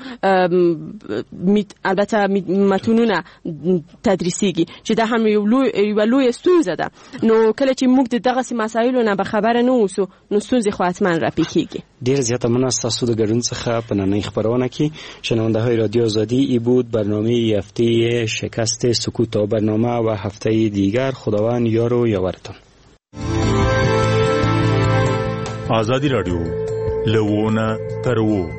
البته متونونه تدریسيږي چې دا هم یو لوی ستونزه ده نو کله چې موږ دغه مسایلو نه به خبر نه اوسو نو ستونزې خو حتما راپیښیږي ډیر زیاته مننه تاسو د ګډون څخه په نننۍ خبرونه کې شنونده های رادیو آزادی ای بود برنامه هفته شکست سکوت و برنامه و هفته دیگر خداوند یار و یاورتان آزادی رادیو لوونه ترو